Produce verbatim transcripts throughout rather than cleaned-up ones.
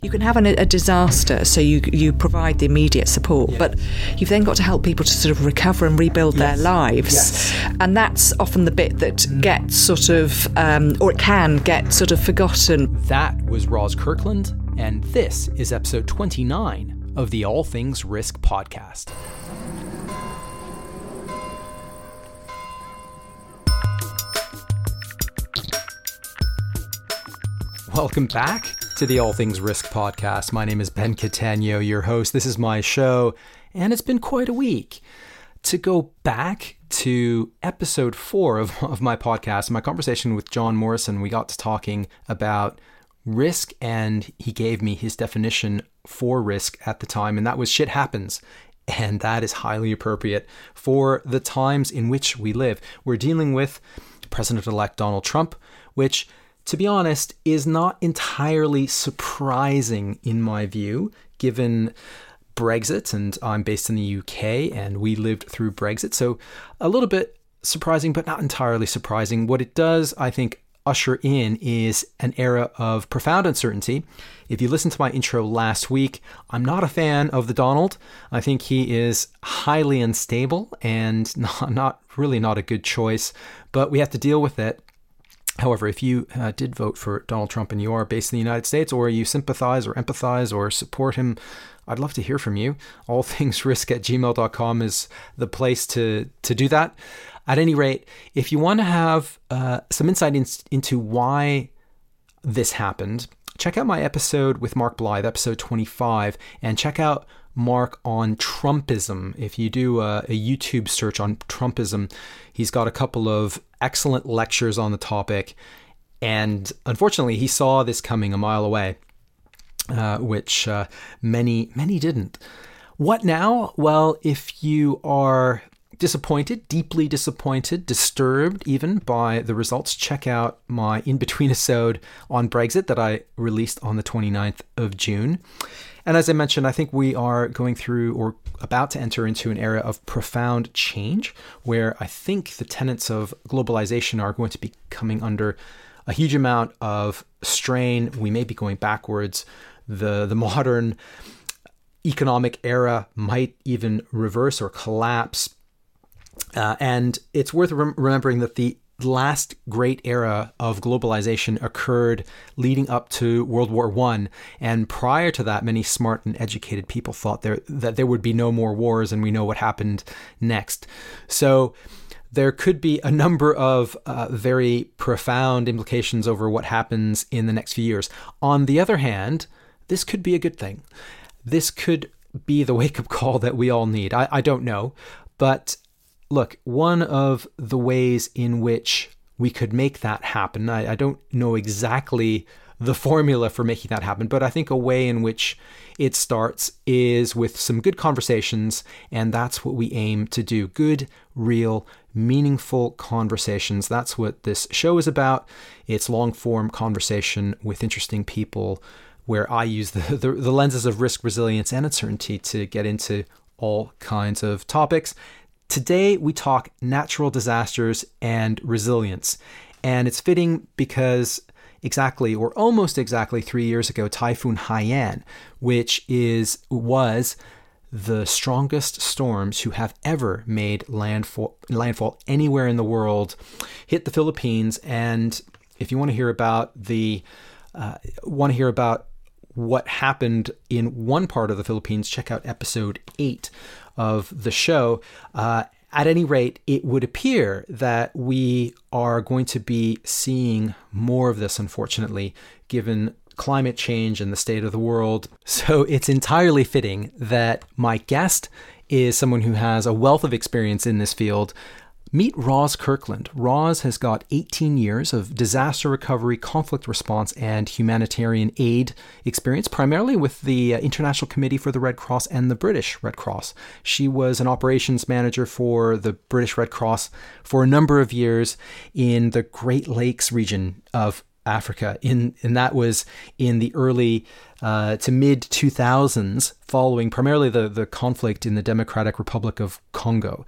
You can have an, a disaster, so you you provide the immediate support, yeah. but you've then got to help people to sort of recover and rebuild yes. their lives. Yes. And that's often the bit that gets sort of, um, or it can get sort of forgotten. That was Roz Kirkland, and this is episode twenty-nine of the All Things Risk podcast. Welcome back to the All Things Risk podcast. My name is Ben Catania, your host. This is my show, and it's been quite a week. To go back to episode four of, of my podcast, my conversation with John Morrison, we got to talking about risk, and he gave me his definition for risk at the time, and that was shit happens. And that is highly appropriate for the times in which we live. We're dealing with President-elect Donald Trump, which, to be honest, is not entirely surprising in my view, given Brexit, and I'm based in the U K and we lived through Brexit. So a little bit surprising, but not entirely surprising. What it does, I think, usher in is an era of profound uncertainty. If you listened to my intro last week, I'm not a fan of the Donald. I think he is highly unstable and not, not really not a good choice, but we have to deal with it. However, if you uh, did vote for Donald Trump and you are based in the United States, or you sympathize or empathize or support him, I'd love to hear from you. allthingsrisk at gmail dot com is the place to, to do that. At any rate, if you want to have uh, some insight in, into why this happened, check out my episode with Mark Blythe, episode twenty-five, and check out Mark on Trumpism. If you do a, a YouTube search on Trumpism, he's got a couple of excellent lectures on the topic. And unfortunately, he saw this coming a mile away, uh, which uh, many, many didn't. What now? Well, if you are disappointed, deeply disappointed, disturbed even by the results, check out my in-between episode on Brexit that I released on the twenty-ninth of June. And as I mentioned, I think we are going through or about to enter into an era of profound change where I think the tenets of globalization are going to be coming under a huge amount of strain. We may be going backwards. The, the modern economic era might even reverse or collapse. Uh, and it's worth rem- remembering that the last great era of globalization occurred leading up to World War One, and prior to that, many smart and educated people thought there that there would be no more wars, and we know what happened next. So there could be a number of uh, very profound implications over what happens in the next few years. On the other hand, this could be a good thing. This could be the wake-up call that we all need. I, I don't know, but look, one of the ways in which we could make that happen, I, I don't know exactly the formula for making that happen, but I think a way in which it starts is with some good conversations, and that's what we aim to do. Good, real, meaningful conversations. That's what this show is about. It's long-form conversation with interesting people where I use the, the, the lenses of risk, resilience, and uncertainty to get into all kinds of topics. Today, we talk natural disasters and resilience, and it's fitting because exactly, or almost exactly three years ago, Typhoon Haiyan, which is was the strongest storms to have ever made landfall, landfall anywhere in the world, hit the Philippines. And if you want to hear about the, uh, want to hear about what happened in one part of the Philippines, check out episode eight of the show. Uh, at any rate, it would appear that we are going to be seeing more of this, unfortunately, given climate change and the state of the world. So it's entirely fitting that my guest is someone who has a wealth of experience in this field. Meet Roz Kirkland. Roz has got eighteen years of disaster recovery, conflict response, and humanitarian aid experience, primarily with the International Committee for the Red Cross and the British Red Cross. She was an operations manager for the British Red Cross for a number of years in the Great Lakes region of Africa. In and that was in the early uh, to mid two thousands, following primarily the, the conflict in the Democratic Republic of Congo.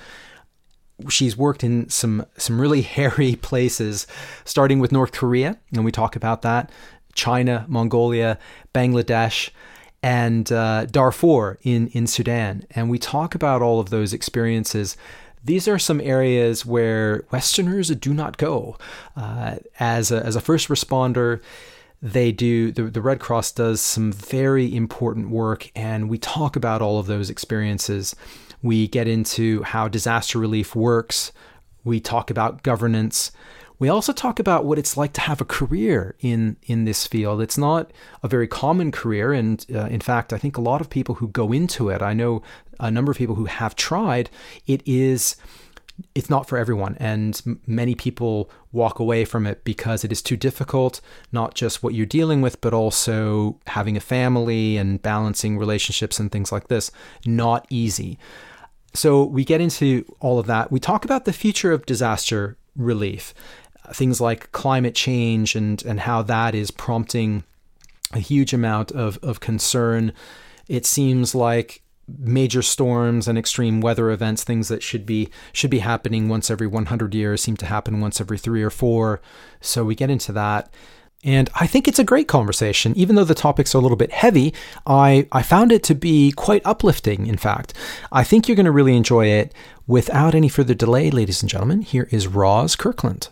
She's worked in some some really hairy places, starting with North Korea, and we talk about that, China, Mongolia, Bangladesh, and uh, Darfur in, in Sudan. And we talk about all of those experiences. These are some areas where Westerners do not go. Uh, as, a, as a first responder, they do, the, the Red Cross does some very important work, and we talk about all of those experiences. We get into how disaster relief works. We talk about governance. We also talk about what it's like to have a career in, in this field. It's not a very common career. And uh, in fact, I think a lot of people who go into it, I know a number of people who have tried, it is, it's not for everyone. And m- many people walk away from it because it is too difficult, not just what you're dealing with, but also having a family and balancing relationships and things like this. Not easy. So we get into all of that. We talk about the future of disaster relief, things like climate change and, and how that is prompting a huge amount of, of concern. It seems like major storms and extreme weather events, things that should be should be happening once every one hundred years, seem to happen once every three or four. So we get into that. And I think it's a great conversation. Even though the topics are a little bit heavy, I, I found it to be quite uplifting, in fact. I think you're going to really enjoy it. Without any further delay, ladies and gentlemen, here is Roz Kirkland.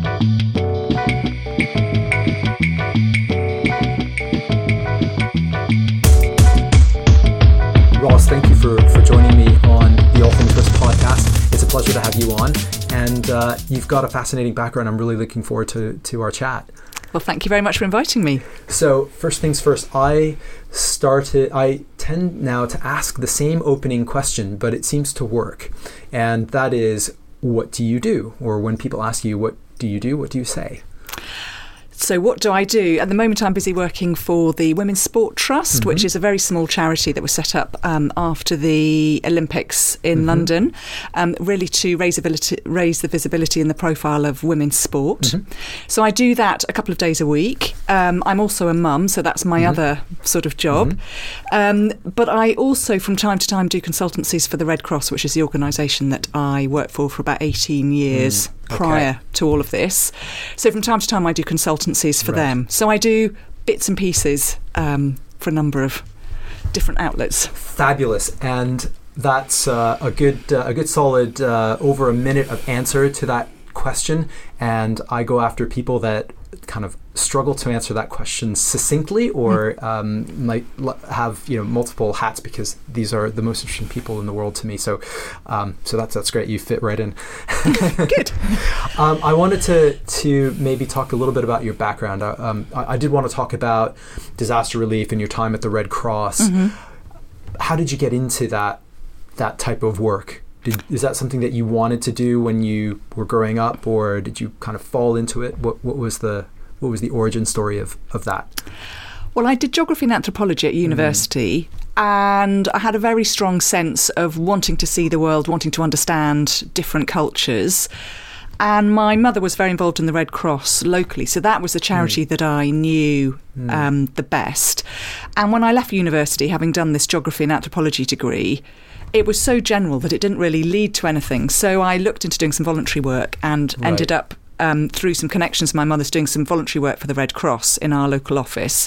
Roz, thank you for, for joining me on the All Things Risk podcast. It's a pleasure to have you on. And uh, you've got a fascinating background. I'm really looking forward to, to our chat. Well, thank you very much for inviting me. So first things first, I started, I tend now to ask the same opening question, but it seems to work. And that is, what do you do? Or when people ask you, what do you do? What do you say? So what do I do? At the moment, I'm busy working for the Women's Sport Trust, mm-hmm. which is a very small charity that was set up um, after the Olympics in mm-hmm. London, um, really to raise, ability, raise the visibility and the profile of women's sport. Mm-hmm. So I do that a couple of days a week. Um, I'm also a mum, so that's my mm-hmm. other sort of job. Mm-hmm. Um, but I also, from time to time, do consultancies for the Red Cross, which is the organisation that I worked for for about eighteen years. Mm. Prior okay. to all of this. So from time to time I do consultancies for right. them. So I do bits and pieces um, for a number of different outlets. Fabulous. And that's uh, a good uh, a good solid uh, over a minute of answer to that question. And I go after people that kind of struggle to answer that question succinctly or mm. um, might have you know multiple hats, because these are the most interesting people in the world to me. So um, so that's that's great. You fit right in. Good. um, I wanted to to maybe talk a little bit about your background. I, um, I, I did want to talk about disaster relief and your time at the Red Cross. Mm-hmm. How did you get into that that type of work? Did, is that something that you wanted to do when you were growing up, or did you kind of fall into it? What what was the what was the origin story of, of that? Well, I did geography and anthropology at university, mm. and I had a very strong sense of wanting to see the world, wanting to understand different cultures. And my mother was very involved in the Red Cross locally, so that was the charity mm. that I knew mm. um, the best. And when I left university, having done this geography and anthropology degree, it was so general that it didn't really lead to anything. So I looked into doing some voluntary work and right. ended up, um, through some connections, my mother's doing some voluntary work for the Red Cross in our local office.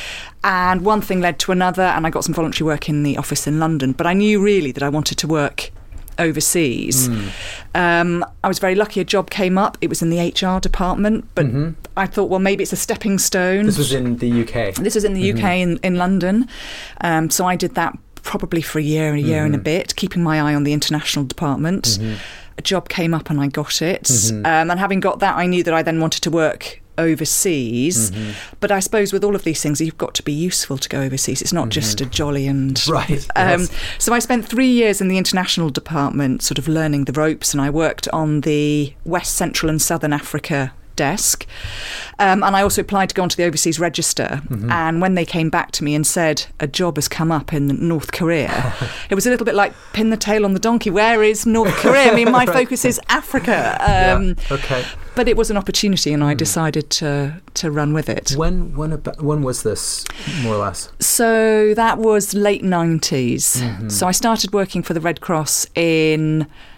And one thing led to another, and I got some voluntary work in the office in London. But I knew really that I wanted to work overseas. Mm. Um, I was very lucky a job came up. It was in the H R department, but mm-hmm. I thought, well, maybe it's a stepping stone. This was in the U K? This was in the mm-hmm. U K, in, in London. Um, so I did that probably for a year and a year mm-hmm. and a bit, keeping my eye on the international department. Mm-hmm. A job came up and I got it. Mm-hmm. Um, and having got that, I knew that I then wanted to work overseas. Mm-hmm. But I suppose with all of these things, you've got to be useful to go overseas. It's not mm-hmm. just a jolly and... Right. Um, yes. So I spent three years in the international department sort of learning the ropes, and I worked on the West Central and Southern Africa desk. Um, and I also applied to go onto the Overseas Register. Mm-hmm. And when they came back to me and said a job has come up in North Korea, it was a little bit like pin the tail on the donkey. Where is North Korea? I mean, my right. focus is Africa. Um, yeah. Okay. But it was an opportunity, and I decided to to run with it. When when about, when was this, more or less? So that was late nineties. Mm-hmm. So I started working for the Red Cross in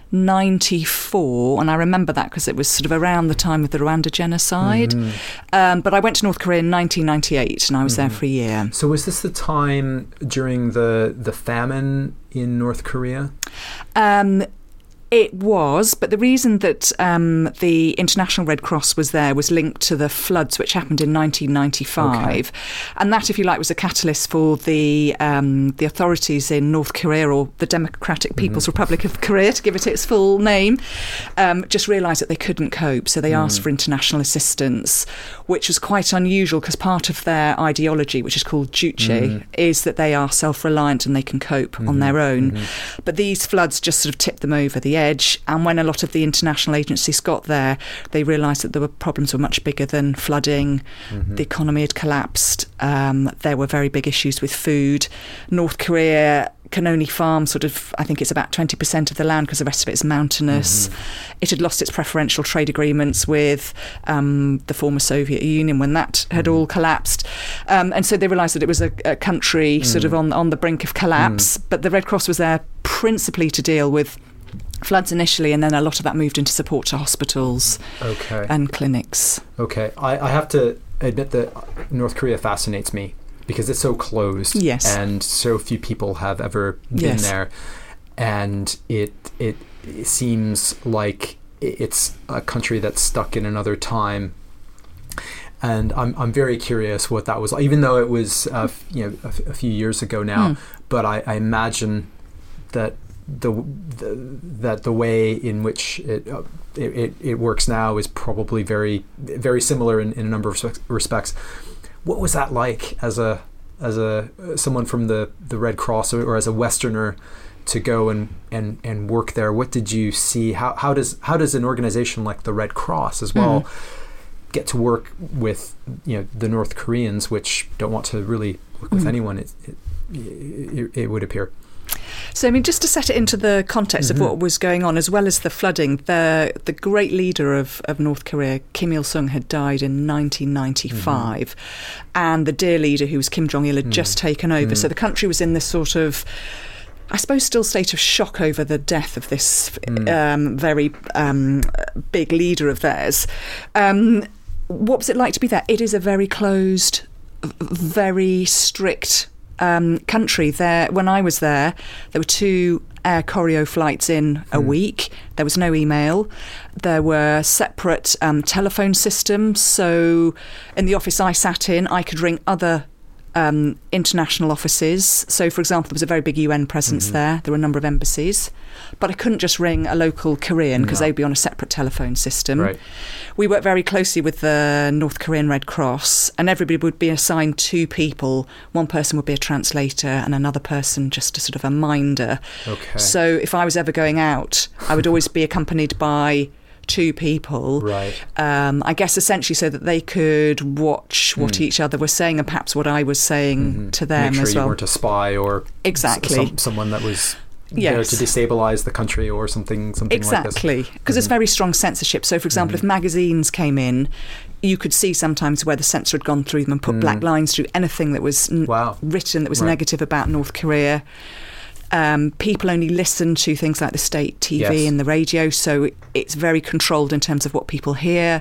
ninety-four, and I remember that because it was sort of around the time of the Rwanda genocide. Mm-hmm. Um, but I went to North Korea in nineteen ninety-eight, and I was mm-hmm. there for a year. So was this the time during the, the famine in North Korea? Um It was, but the reason that um, the International Red Cross was there was linked to the floods which happened in nineteen ninety-five. Okay. And that, if you like, was a catalyst for the um, the authorities in North Korea, or the Democratic People's mm-hmm. Republic of Korea, to give it its full name, um, just realised that they couldn't cope. So they mm. asked for international assistance, which was quite unusual because part of their ideology, which is called Juche, mm. is that they are self-reliant and they can cope mm-hmm. on their own. Mm-hmm. But these floods just sort of tipped them over the edge, and when a lot of the international agencies got there, they realised that there were problems were much bigger than flooding. Mm-hmm. The economy had collapsed. Um, there were very big issues with food. North Korea can only farm sort of, I think it's about twenty percent of the land because the rest of it is mountainous. Mm-hmm. It had lost its preferential trade agreements with um, the former Soviet Union when that had mm-hmm. all collapsed. Um, and so they realised that it was a, a country mm. sort of on, on the brink of collapse. Mm. But the Red Cross was there principally to deal with floods initially, and then a lot of that moved into support to hospitals okay. and clinics. Okay. I, I have to admit that North Korea fascinates me because it's so closed. Yes. And so few people have ever been yes. there. And it, it it seems like it's a country that's stuck in another time. And I'm I'm very curious what that was like, even though it was uh, you know a, a few years ago now. Mm. But I, I imagine that The, the that the way in which it, uh, it it works now is probably very very similar in, in a number of respects. What was that like as a as a someone from the, the Red Cross or, or as a Westerner to go and, and, and work there? What did you see? How how does how does an organization like the Red Cross as well mm. get to work with you know the North Koreans, which don't want to really work with mm. anyone? It it, it it would appear. So, I mean, just to set it into the context mm-hmm. of what was going on, as well as the flooding, the the great leader of, of North Korea, Kim Il-sung, had died in nineteen ninety-five. Mm-hmm. And the dear leader, who was Kim Jong-il, had mm. just taken over. Mm. So the country was in this sort of, I suppose, still state of shock over the death of this mm. um, very um, big leader of theirs. Um, what was it like to be there? It is a very closed, very strict Um, country. There, when I was there, there were two Air Koryo flights in a mm. week. There was no email. There were separate um, telephone systems. So in the office I sat in, I could ring other um, international offices. So, for example, there was a very big U N presence mm-hmm. there. There were a number of embassies. But I couldn't just ring a local Korean because no. they'd be on a separate telephone system. Right. We worked very closely with the North Korean Red Cross, and everybody would be assigned two people. One person would be a translator and another person just a sort of a minder. Okay. So if I was ever going out, I would always be accompanied by two people. Right. Um, I guess essentially so that they could watch what mm. each other was saying and perhaps what I was saying mm-hmm. to them. Make sure as well. You weren't a spy or exactly s- some, someone that was yes. there to destabilise the country or something, something exactly. like this. Exactly, because mm-hmm. there's very strong censorship. So, for example, mm-hmm. if magazines came in, you could see sometimes where the censor had gone through them and put mm. black lines through anything that was n- wow. written that was right. negative about North Korea. Um, people only listen to things like the state T V yes. and the radio, so it's very controlled in terms of what people hear.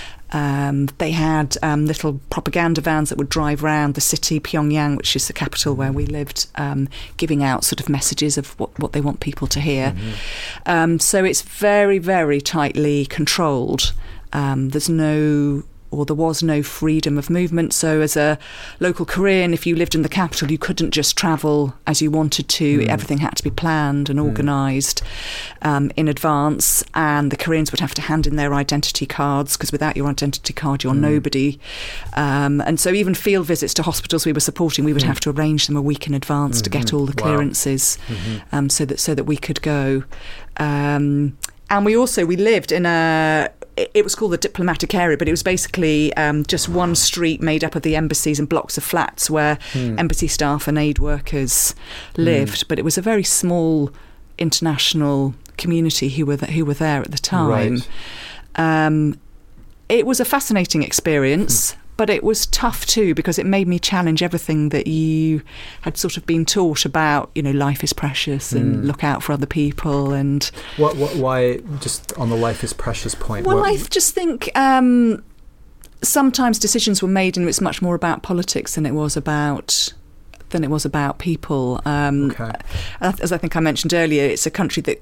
Um, they had um, little propaganda vans that would drive around the city, Pyongyang, which is the capital where we lived, um, giving out sort of messages of what, what they want people to hear. Mm-hmm. Um, so it's very, very tightly controlled. Um, there's no... or there was no freedom of movement. So as a local Korean, if you lived in the capital, you couldn't just travel as you wanted to. Mm. Everything had to be planned and organised mm. um, in advance. And the Koreans would have to hand in their identity cards, because without your identity card, you're mm. nobody. Um, and so even field visits to hospitals we were supporting, we would mm. have to arrange them a week in advance mm-hmm. to get all the clearances wow. mm-hmm. um, so that so that we could go. Um, and we also, we lived in a... It was called the diplomatic area, but it was basically um, just one street made up of the embassies and blocks of flats where mm. embassy staff and aid workers lived. Mm. But it was a very small international community who were th- who were there at the time. Right. Um, it was a fascinating experience, mm. but it was tough too, because it made me challenge everything that you had sort of been taught about, you know, life is precious and mm. look out for other people. And what, what, why, just on the life is precious point? Well, what? I just think um, sometimes decisions were made and it's much more about politics than it was about than it was about people. Um, okay. As I think I mentioned earlier, it's a country that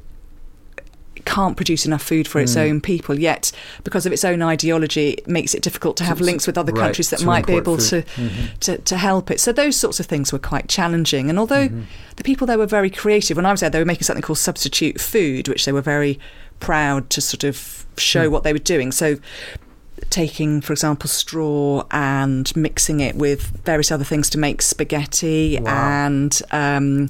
can't produce enough food for its mm. own people, yet because of its own ideology it makes it difficult to have so, links with other right, countries that might be able to, mm-hmm. to to help it. So those sorts of things were quite challenging, and although mm-hmm. the people there were very creative, when I was there they were making something called substitute food, which they were very proud to sort of show mm. what they were doing. So taking, for example, straw and mixing it with various other things to make spaghetti. Wow. And um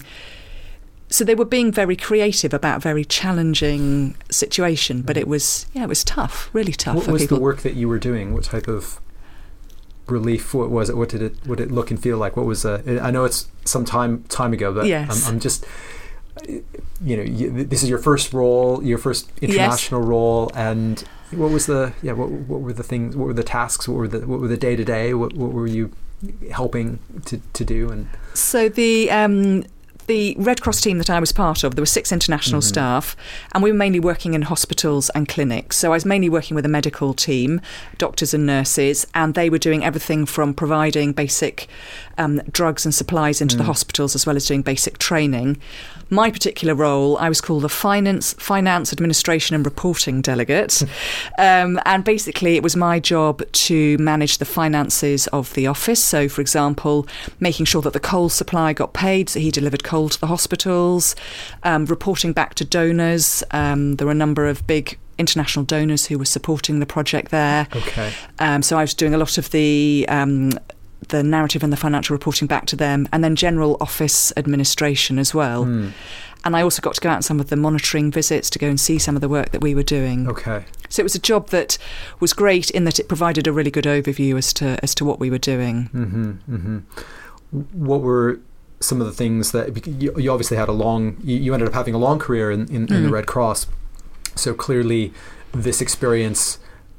so they were being very creative about a very challenging situation, but it was, yeah, it was tough, really tough what for was people. The work that you were doing? What type of relief? What was it? What did it? What did it look and feel like? What was? Uh, I know it's some time time ago, but yes. I'm, I'm just, you know, you, this is your first role, your first international yes. role, and what was the? Yeah, what what were the things? What were the tasks? What were the what were the day to day? What what were you helping to to do? And so the. Um, The Red Cross team that I was part of, there were six international mm-hmm. staff, and we were mainly working in hospitals and clinics. So I was mainly working with a medical team, doctors and nurses, and they were doing everything from providing basic um, drugs and supplies into mm. the hospitals, as well as doing basic training. My particular role, I was called the Finance, Finance Administration and Reporting Delegate. um, and basically it was my job to manage the finances of the office. So, for example, making sure that the coal supply got paid, so he delivered coal to the hospitals, um, reporting back to donors. Um, there were a number of big international donors who were supporting the project there. Okay. Um, so I was doing a lot of the... Um, the narrative and the financial reporting back to them, and then general office administration as well. Mm. And I also got to go out on some of the monitoring visits to go and see some of the work that we were doing. Okay. So it was a job that was great in that it provided a really good overview as to as to what we were doing. Mm-hmm, mm-hmm. What were some of the things that you, you obviously had a long, you, you ended up having a long career in, in, mm. in the Red Cross. So clearly this experience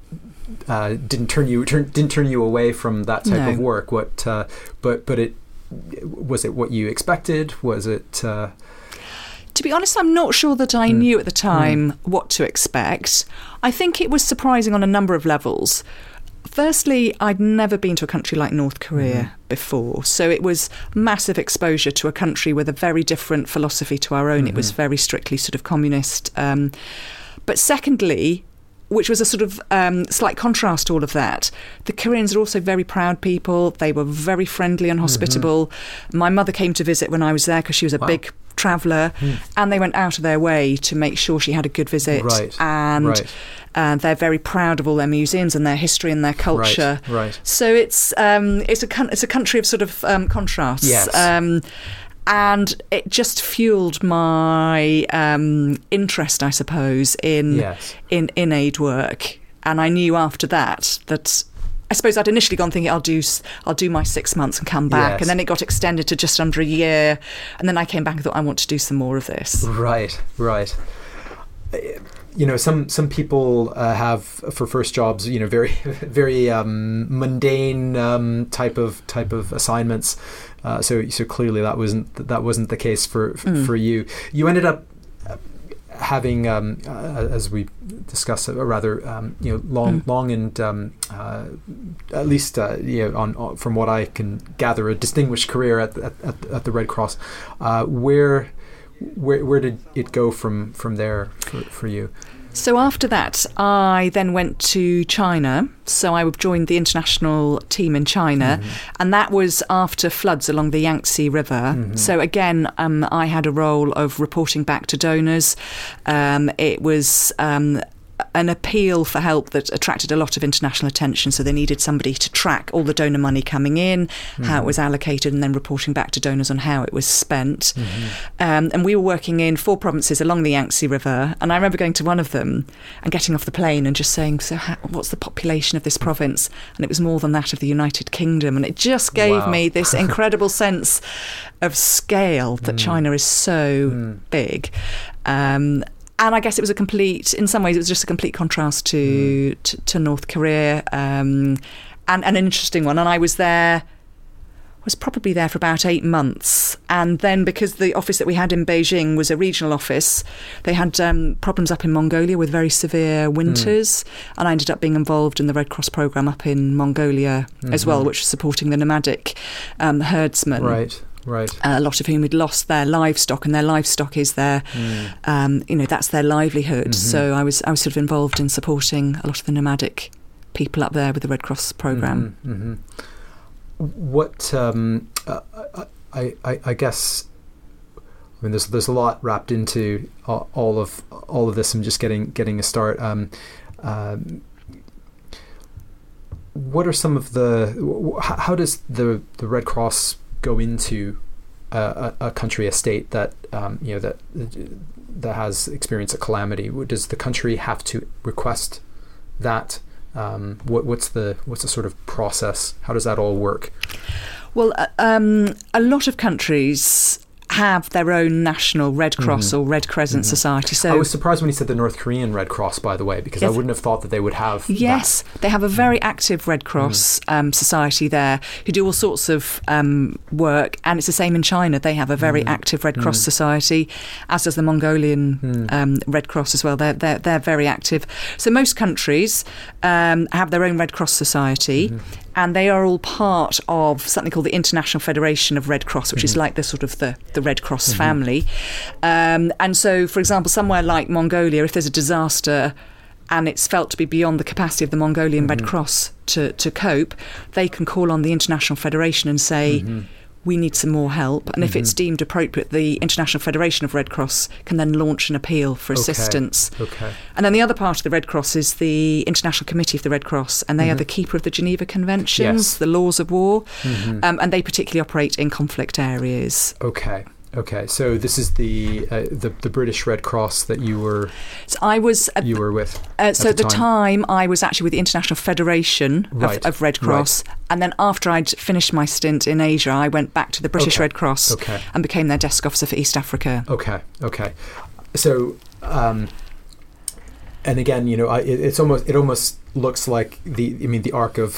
Uh, didn't turn you turn, didn't turn you away from that type no. of work. What, uh, but but it was it what you expected? Was it? Uh... To be honest, I'm not sure that I mm. knew at the time mm. what to expect. I think it was surprising on a number of levels. Firstly, I'd never been to a country like North Korea mm. before, so it was massive exposure to a country with a very different philosophy to our own. Mm-hmm. It was very strictly sort of communist. Um, but secondly, which was a sort of um, slight contrast to all of that, the Koreans are also very proud people. They were very friendly and hospitable. Mm-hmm. My mother came to visit when I was there because she was a wow. big traveller, mm. and they went out of their way to make sure she had a good visit. Right. And right. Uh, they're very proud of all their museums and their history and their culture. Right. Right. So it's um, it's a it's a country of sort of um, contrasts. Yes. Um, And it just fuelled my um, interest, I suppose, in, yes. in in aid work. And I knew after that that I suppose I'd initially gone thinking I'll do I'll do my six months and come back, yes. and then it got extended to just under a year, and then I came back and thought I want to do some more of this. Right, right. You know, some some people uh, have for first jobs, you know, very very um, mundane um, type of type of assignments. Uh, so so clearly that wasn't that wasn't the case for mm. for you. You ended up having, um, uh, as we discussed, a rather um, you know long mm. long and um, uh, at least uh, you know on, on from what I can gather, a distinguished career at at, at the Red Cross. Uh, where where where did it go from from there for, for you? So after that, I then went to China. So I joined the international team in China, mm-hmm. and that was after floods along the Yangtze River. Mm-hmm. So again, um, I had a role of reporting back to donors. Um, it was um, an appeal for help that attracted a lot of international attention. So they needed somebody to track all the donor money coming in, mm-hmm. how it was allocated, and then reporting back to donors on how it was spent. Mm-hmm. Um, and we were working in four provinces along the Yangtze River. And I remember going to one of them and getting off the plane and just saying, so how, what's the population of this province? And it was more than that of the United Kingdom. And it just gave wow. me this incredible sense of scale that mm. China is so mm. big. Um, And I guess it was a complete, in some ways, it was just a complete contrast to mm. to, to North Korea. Um, and, and an interesting one. And I was there, was probably there for about eight months. And then because the office that we had in Beijing was a regional office, they had um, problems up in Mongolia with very severe winters. Mm. And I ended up being involved in the Red Cross programme up in Mongolia mm-hmm. as well, which was supporting the nomadic um, herdsmen. Right. Right. Uh, a lot of whom had lost their livestock, and their livestock is their, mm. um, you know, that's their livelihood. Mm-hmm. So I was, I was sort of involved in supporting a lot of the nomadic people up there with the Red Cross programme. Mm-hmm. Mm-hmm. What um, uh, I, I, I guess, I mean, there's there's a lot wrapped into all of all of this. I'm just getting getting a start. Um, um, what are some of the? How does the the Red Cross go into a, a country, a state that um, you know that that has experienced a calamity? Does the country have to request that? Um, what, what's the what's the sort of process? How does that all work? Well, uh, um, a lot of countries have their own national Red Cross mm-hmm. or Red Crescent mm-hmm. society. So I was surprised when you said the North Korean Red Cross, by the way, because yes. I wouldn't have thought that they would have Yes, that. They have a very active Red Cross mm-hmm. um, society there who do all sorts of um, work, and it's the same in China. They have a very mm-hmm. active Red Cross mm-hmm. society, as does the Mongolian mm-hmm. um, Red Cross as well. They're, they're, they're very active. So most countries um, have their own Red Cross society, mm-hmm. and they are all part of something called the International Federation of Red Cross, which mm-hmm. is like the sort of the, the Red Cross mm-hmm. family. Um, and so, for example, somewhere like Mongolia, if there's a disaster and it's felt to be beyond the capacity of the Mongolian mm-hmm. Red Cross to, to cope, they can call on the International Federation and say, mm-hmm. we need some more help. And mm-hmm. if it's deemed appropriate, the International Federation of Red Cross can then launch an appeal for assistance. Okay. Okay. And then the other part of the Red Cross is the International Committee of the Red Cross, and they mm-hmm. are the keeper of the Geneva Conventions, yes. the laws of war, mm-hmm. um, and they particularly operate in conflict areas. Okay. Okay, so this is the uh, the the British Red Cross that you were so I was at, you were with. Uh, so at the, the time. time I was actually with the International Federation right. of, of Red Cross, right. and then after I'd finished my stint in Asia, I went back to the British okay. Red Cross okay. and became their desk officer for East Africa. Okay, okay. So, um, and again, you know, I, it, it's almost it almost looks like the I mean the arc of.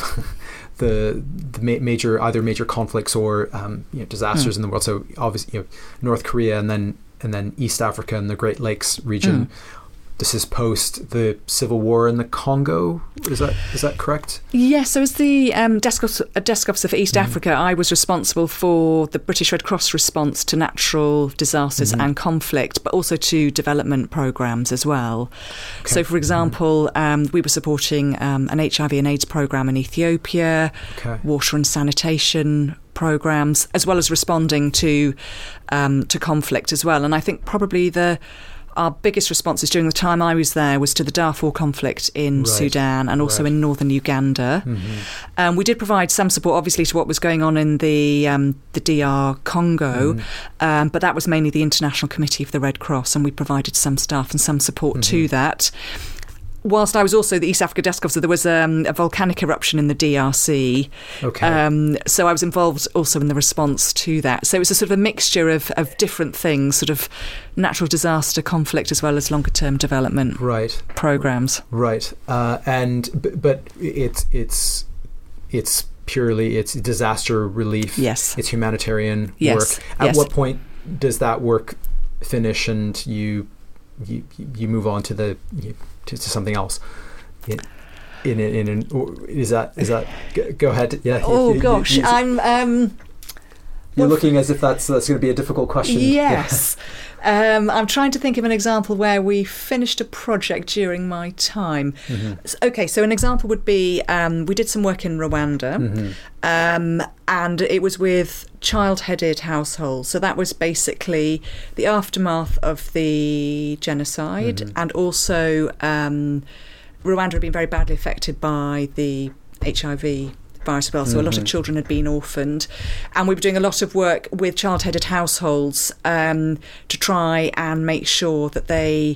the the ma- major either major conflicts or um, you know, disasters mm. in the world. So obviously, you know, North Korea and then and then East Africa and the Great Lakes region. Mm. This is post the civil war in the Congo. Is that is that correct? Yes. So as the um, desk, officer, desk officer for East mm. Africa, I was responsible for the British Red Cross response to natural disasters mm-hmm. and conflict, but also to development programmes as well. Okay. So, for example, mm. um, we were supporting um, an H I V and AIDS programme in Ethiopia, okay. water and sanitation programmes, as well as responding to um, to conflict as well. And I think probably the Our biggest responses during the time I was there was to the Darfur conflict in right. Sudan and also right. in northern Uganda. Mm-hmm. Um, we did provide some support, obviously, to what was going on in the um, the D R Congo, mm. um, but that was mainly the International Committee of the Red Cross, and we provided some staff and some support mm-hmm. to that. Whilst I was also the East Africa desk officer, there was um, a volcanic eruption in the D R C. Okay. Um, so I was involved also in the response to that. So it was a sort of a mixture of, of different things, sort of natural disaster, conflict, as well as longer term development right. programs. Right. Uh, and but, but it's it's it's purely it's disaster relief. Yes. It's humanitarian yes. work. At yes. what point does that work finish and you you you move on to the you, To, to something else? In, in, in, in, is that is that? Go ahead. Yeah. Oh you, gosh, you, you, I'm. Um, you're well, looking as if that's that's going to be a difficult question. Yes. Yeah. Um, I'm trying to think of an example where we finished a project during my time. Mm-hmm. Okay, so an example would be um, we did some work in Rwanda, mm-hmm. um, and it was with child-headed households. So that was basically the aftermath of the genocide, mm-hmm. and also um, Rwanda had been very badly affected by the H I V virus as well, so mm-hmm. a lot of children had been orphaned, and we were doing a lot of work with child-headed households um, to try and make sure that they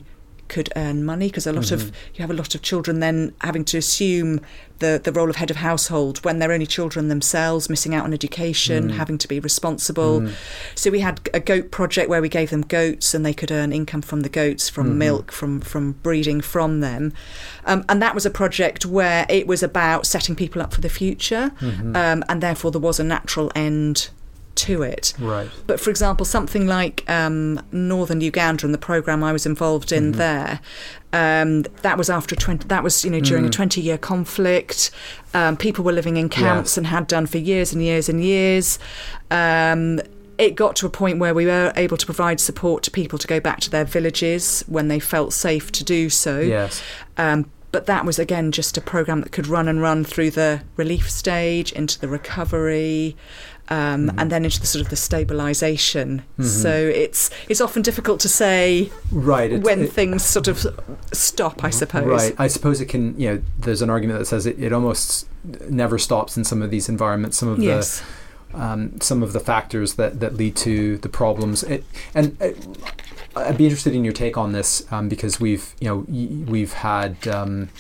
could earn money, because a lot Mm-hmm. of you have a lot of children then having to assume the the role of head of household when they're only children themselves, missing out on education, mm. having to be responsible. Mm. So we had a goat project where we gave them goats and they could earn income from the goats, from mm-hmm. milk, from from breeding from them. Um, and that was a project where it was about setting people up for the future, mm-hmm. um, and therefore there was a natural end to it. Right. But for example, something like um, Northern Uganda and the program I was involved in mm-hmm. there, um, that was after twenty. That was you know during mm. a twenty-year conflict. Um, people were living in camps yeah. and had done for years and years and years. Um, it got to a point where we were able to provide support to people to go back to their villages when they felt safe to do so. Yes. Um, But that was, again, just a programme that could run and run through the relief stage, into the recovery, um, mm-hmm. and then into the sort of the stabilisation. Mm-hmm. So it's it's often difficult to say right, it, when it, things sort of stop, I suppose. Right. I suppose it can, you know, there's an argument that says it, it almost never stops in some of these environments, some of yes. the um, some of the factors that, that lead to the problems. It, and it, I'd be interested in your take on this um, because we've, you know, we've had um,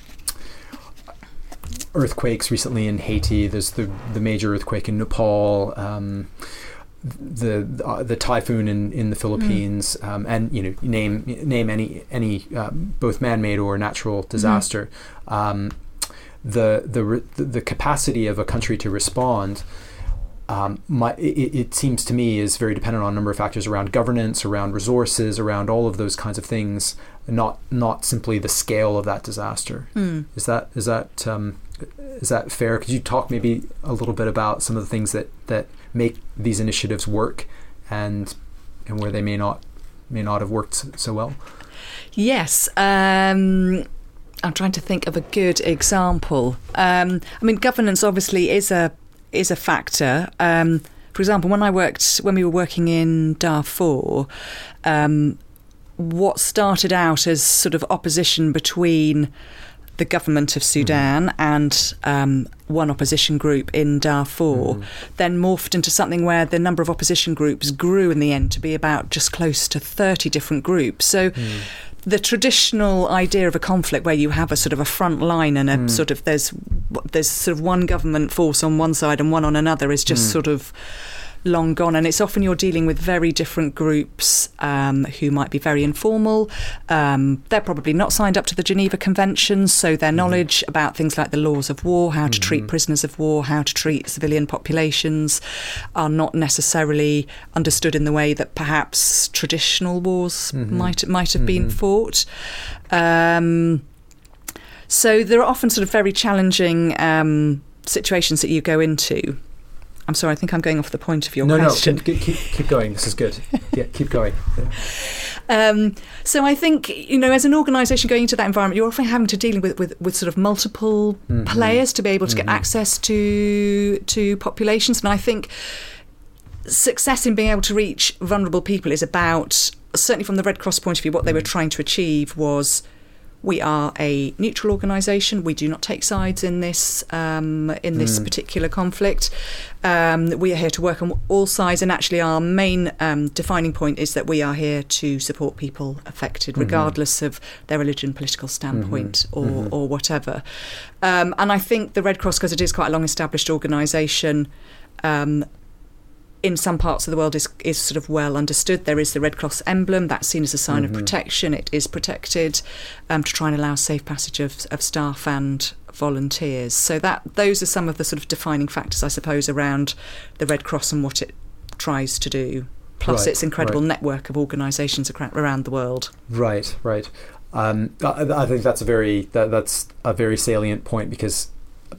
earthquakes recently in Haiti. There's the the major earthquake in Nepal, um, the uh, the typhoon in, in the Philippines, mm. um, and you know, name name any any uh, both man-made or natural disaster. Mm. Um, the the the capacity of a country to respond. Um, my, it, it seems to me is very dependent on a number of factors around governance, around resources, around all of those kinds of things, not not simply the scale of that disaster. Mm. Is that is that um, is that fair? Could you talk maybe a little bit about some of the things that, that make these initiatives work, and and where they may not may not have worked so well? Yes. Um I'm trying to think of a good example. Um, I mean, governance obviously is a is a factor. Um, for example, when I worked, when we were working in Darfur, um, what started out as sort of opposition between the government of Sudan mm. and um, one opposition group in Darfur mm. then morphed into something where the number of opposition groups grew in the end to be about just close to thirty different groups. So mm. the traditional idea of a conflict where you have a sort of a front line and a mm. sort of there's there's sort of one government force on one side and one on another is just mm. sort of long gone, and it's often you're dealing with very different groups um, who might be very informal. Um, they're probably not signed up to the Geneva Conventions, so their knowledge mm. about things like the laws of war, how to mm-hmm. treat prisoners of war, how to treat civilian populations are not necessarily understood in the way that perhaps traditional wars mm-hmm. might might have mm-hmm. been fought. Um, so there are often sort of very challenging um, situations that you go into. I'm sorry, I think I'm going off the point of your no, question. No, keep, keep, keep going. This is good. Yeah, keep going. Yeah. Um, so I think, you know, as an organisation going into that environment, you're often having to deal with, with, with sort of multiple mm-hmm. players to be able to mm-hmm. get access to to populations. And I think success in being able to reach vulnerable people is about, certainly from the Red Cross point of view, what they were trying to achieve was, we are a neutral organisation. We do not take sides in this um, in this mm. particular conflict. Um, we are here to work on all sides, and actually our main um, defining point is that we are here to support people affected, mm-hmm. regardless of their religion, political standpoint, mm-hmm. or mm-hmm. or whatever. Um, and I think the Red Cross, because it is quite a long-established organisation, um, in some parts of the world is is sort of well understood. There is the Red Cross emblem that's seen as a sign mm-hmm. of protection. It is protected um, to try and allow safe passage of, of staff and volunteers. So that those are some of the sort of defining factors, I suppose, around the Red Cross and what it tries to do. Plus right, its incredible right. network of organisations around the world. Right, right. Um, I, I think that's a very that, that's a very salient point, because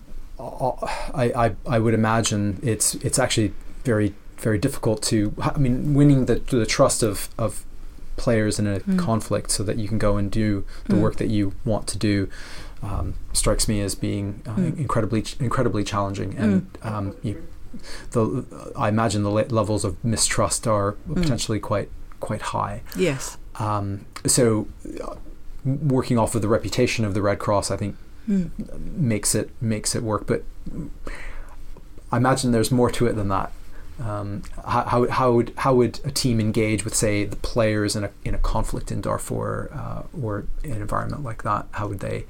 I, I I would imagine it's it's actually very very difficult to, I mean, winning the the trust of, of players in a mm. conflict so that you can go and do the mm. work that you want to do um, strikes me as being uh, mm. incredibly incredibly challenging. And mm. um, you, the I imagine the levels of mistrust are mm. potentially quite quite high. Yes. Um, so uh, working off of the reputation of the Red Cross, I think mm. makes it makes it work. But I imagine there's more to it than that. um, how, how how would how would a team engage with, say, the players in a in a conflict in Darfur uh, or an environment like that? How would they?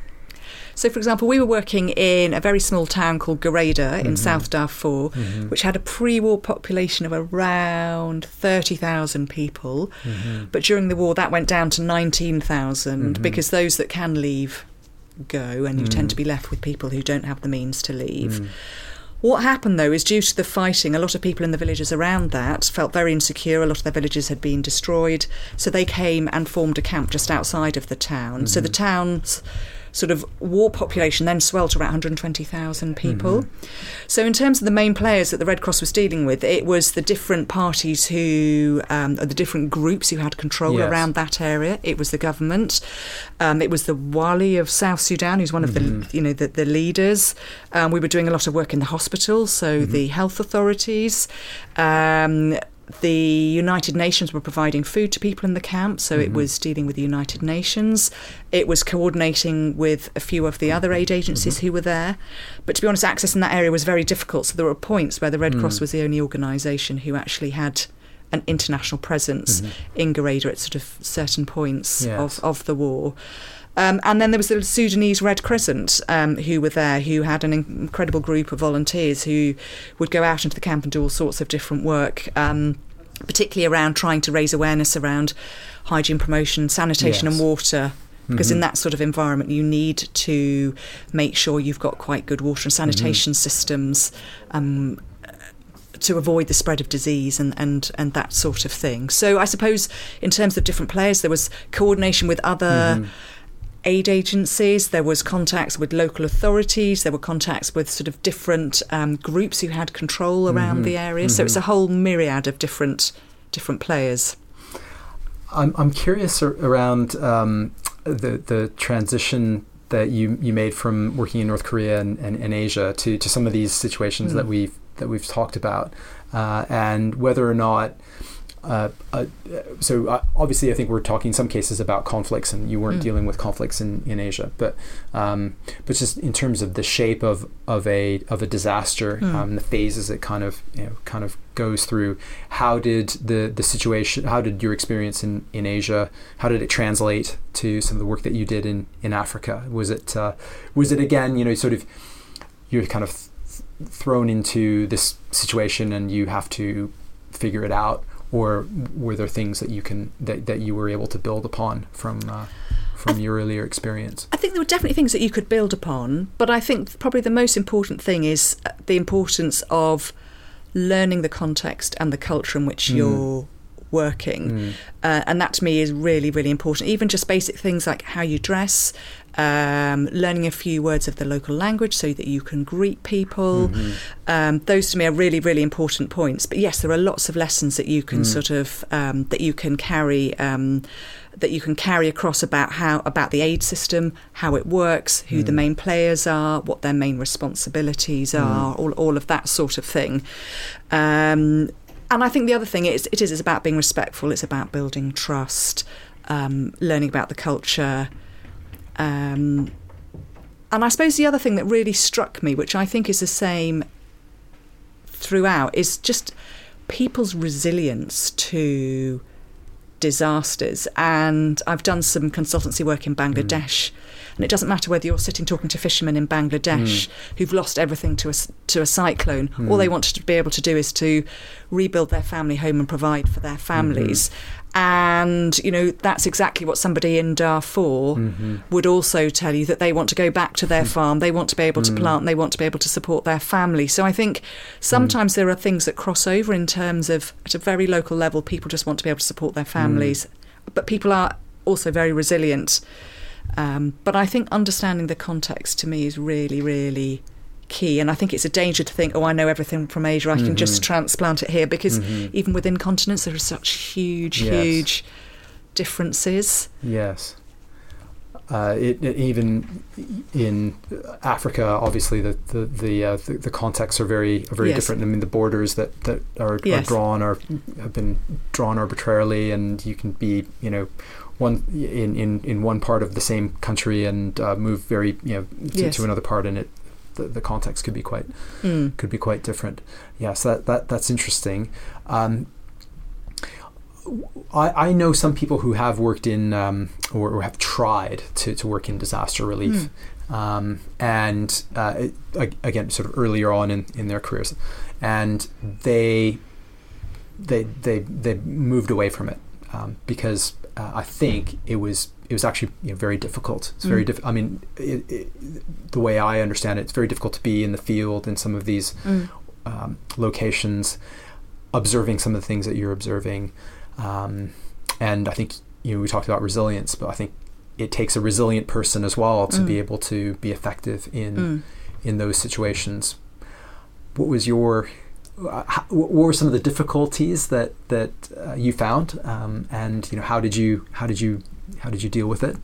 So, for example, we were working in a very small town called Gareda in mm-hmm. South Darfur, mm-hmm. which had a pre-war population of around thirty thousand people. Mm-hmm. But during the war, that went down to nineteen thousand mm-hmm. because those that can leave go, and you mm. tend to be left with people who don't have the means to leave. Mm. What happened, though, is due to the fighting, a lot of people in the villages around that felt very insecure. A lot of their villages had been destroyed. So they came and formed a camp just outside of the town. Mm-hmm. So the town's sort of war population then swelled to around one hundred twenty thousand people. Mm-hmm. So in terms of the main players that the Red Cross was dealing with, it was the different parties who, um, the different groups who had control yes. around that area. It was the government. Um, it was the Wali of South Sudan, who's one of mm-hmm. the, you know, the, the leaders. Um, we were doing a lot of work in the hospitals, so mm-hmm. the health authorities. Um, The United Nations were providing food to people in the camp, so mm-hmm. it was dealing with the United Nations. It was coordinating with a few of the other aid agencies mm-hmm. who were there. But to be honest, access in that area was very difficult, so there were points where the Red mm. Cross was the only organisation who actually had an international presence mm-hmm. in Gareda at sort of certain points yes. of, of the war. Um, and then there was the Sudanese Red Crescent um, who were there, who had an incredible group of volunteers who would go out into the camp and do all sorts of different work, um, particularly around trying to raise awareness around hygiene promotion, sanitation yes. and water. Because mm-hmm. in that sort of environment, you need to make sure you've got quite good water and sanitation mm-hmm. systems um, to avoid the spread of disease and, and, and that sort of thing. So I suppose in terms of different players, there was coordination with other mm-hmm. aid agencies, there was contacts with local authorities, there were contacts with sort of different um, groups who had control around mm-hmm. the area. Mm-hmm. So it's a whole myriad of different different players. I'm I'm curious around um, the the transition that you, you made from working in North Korea and, and, and Asia to, to some of these situations mm. that we've that we've talked about, uh, and whether or not. Uh, uh, so uh, obviously, I think we're talking in some cases about conflicts, and you weren't mm. dealing with conflicts in, in Asia. But um, but just in terms of the shape of, of a of a disaster, mm. um, the phases it kind of you know kind of goes through. How did the, the situation? How did your experience in, in Asia? How did it translate to some of the work that you did in, in Africa? Was it uh, was it again? You know, sort of you're kind of th- thrown into this situation, and you have to figure it out. Or were there things that you can that, that you were able to build upon from uh, from th- your earlier experience? I think there were definitely things that you could build upon, but I think probably the most important thing is the importance of learning the context and the culture in which mm. you're working. Mm. Uh, and that to me is really, really important. Even just basic things like how you dress, um, learning a few words of the local language so that you can greet people. Mm-hmm. Um, those to me are really, really important points. But yes, there are lots of lessons that you can mm. sort of, um, that you can carry, um, that you can carry across about how, about the aid system, how it works, who mm. the main players are, what their main responsibilities are, mm. all, all of that sort of thing. Um, And I think the other thing is it is it's about being respectful. It's about building trust, um, learning about the culture. Um, and I suppose the other thing that really struck me, which I think is the same throughout, is just people's resilience to disasters. And I've done some consultancy work in Bangladesh. Mm. And it doesn't matter whether you're sitting talking to fishermen in Bangladesh mm. who've lost everything to a, to a cyclone. Mm. All they want to be able to do is to rebuild their family home and provide for their families. Mm-hmm. And, you know, that's exactly what somebody in Darfur mm-hmm. would also tell you, that they want to go back to their farm, they want to be able to mm. plant, and they want to be able to support their family. So I think sometimes mm. there are things that cross over in terms of, at a very local level, people just want to be able to support their families. Mm. But people are also very resilient. Um, but I think understanding the context to me is really, really key. And I think it's a danger to think, oh, I know everything from Asia, I can mm-hmm. just transplant it here, because mm-hmm. even within continents there are such huge, yes. huge differences. Yes. Uh, it, it, even in Africa, obviously the the the, uh, the, the contexts are very are very yes. different. I mean, the borders that that are, yes. are drawn are have been drawn arbitrarily, and you can be, you know, one in, in, in one part of the same country and uh, move very, you know, to, yes. to another part, and it the, the context could be quite Mm. could be quite different. Yeah, so that, that that's interesting. Um, I, I know some people who have worked in um, or, or have tried to, to work in disaster relief. Mm. Um, and uh, it, again, sort of earlier on in, in their careers, and they they they they moved away from it um, because uh, I think it was it was actually you know, very difficult. It's very mm. diff- I mean, it, it, the way I understand it, it's very difficult to be in the field in some of these mm. um, locations, observing some of the things that you're observing. Um, and I think, you know, we talked about resilience, but I think it takes a resilient person as well to mm. be able to be effective in mm. in those situations. What was your, uh, how, what were some of the difficulties that that uh, you found, um, and you know, how did you how did you how did you deal with it?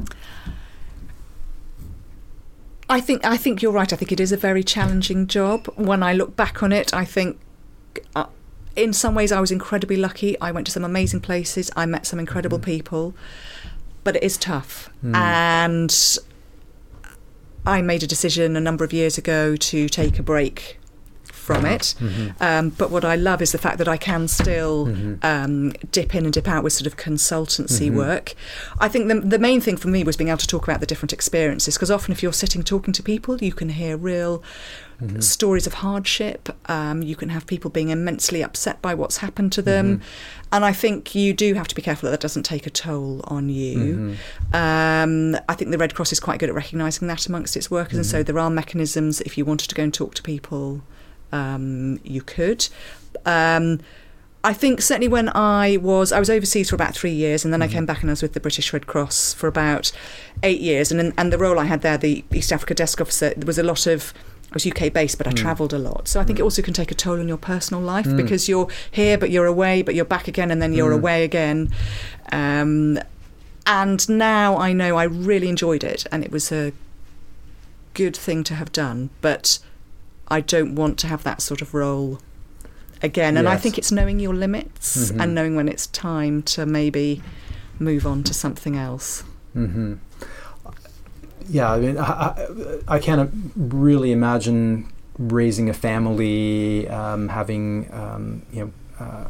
I think I think you're right. I think it is a very challenging job. When I look back on it, I think. Uh, In some ways, I was incredibly lucky. I went to some amazing places. I met some incredible mm. people. But it is tough. Mm. And I made a decision a number of years ago to take a break from it. Mm-hmm. Um, but what I love is the fact that I can still mm-hmm. um, dip in and dip out with sort of consultancy mm-hmm. work. I think the, the main thing for me was being able to talk about the different experiences, because often if you're sitting talking to people, you can hear real mm-hmm. stories of hardship. Um, you can have people being immensely upset by what's happened to them. Mm-hmm. And I think you do have to be careful that that doesn't take a toll on you. Mm-hmm. Um, I think the Red Cross is quite good at recognising that amongst its workers. Mm-hmm. And so there are mechanisms, if you wanted to go and talk to people, Um, you could. Um, I think certainly when I was, I was overseas for about three years, and then mm-hmm. I came back and I was with the British Red Cross for about eight years. And and the role I had there, the East Africa desk officer, there was a lot of, I was U K based, but I mm. travelled a lot. So I think mm. it also can take a toll on your personal life mm. because you're here, but you're away, but you're back again, and then you're mm. away again. Um, and now I know I really enjoyed it, and it was a good thing to have done. But I don't want to have that sort of role again. And yes. I think it's knowing your limits mm-hmm. and knowing when it's time to maybe move on to something else. Mm-hmm. Yeah, I mean, I, I can't really imagine raising a family, um, having, um, you know, uh,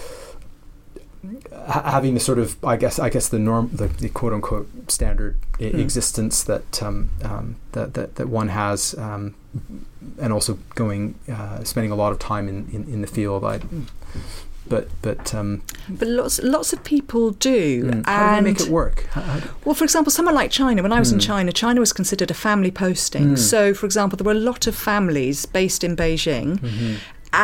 having the sort of, I guess, I guess the norm, the, the quote unquote standard mm. existence that, um, um, that that that one has, um, and also going, uh, spending a lot of time in, in, in the field. I, but but um, but lots lots of people do. Mm. How do you make it work? How, how do... Well, for example, somewhere like China. When I was mm. in China, China was considered a family posting. Mm. So, for example, there were a lot of families based in Beijing, mm-hmm.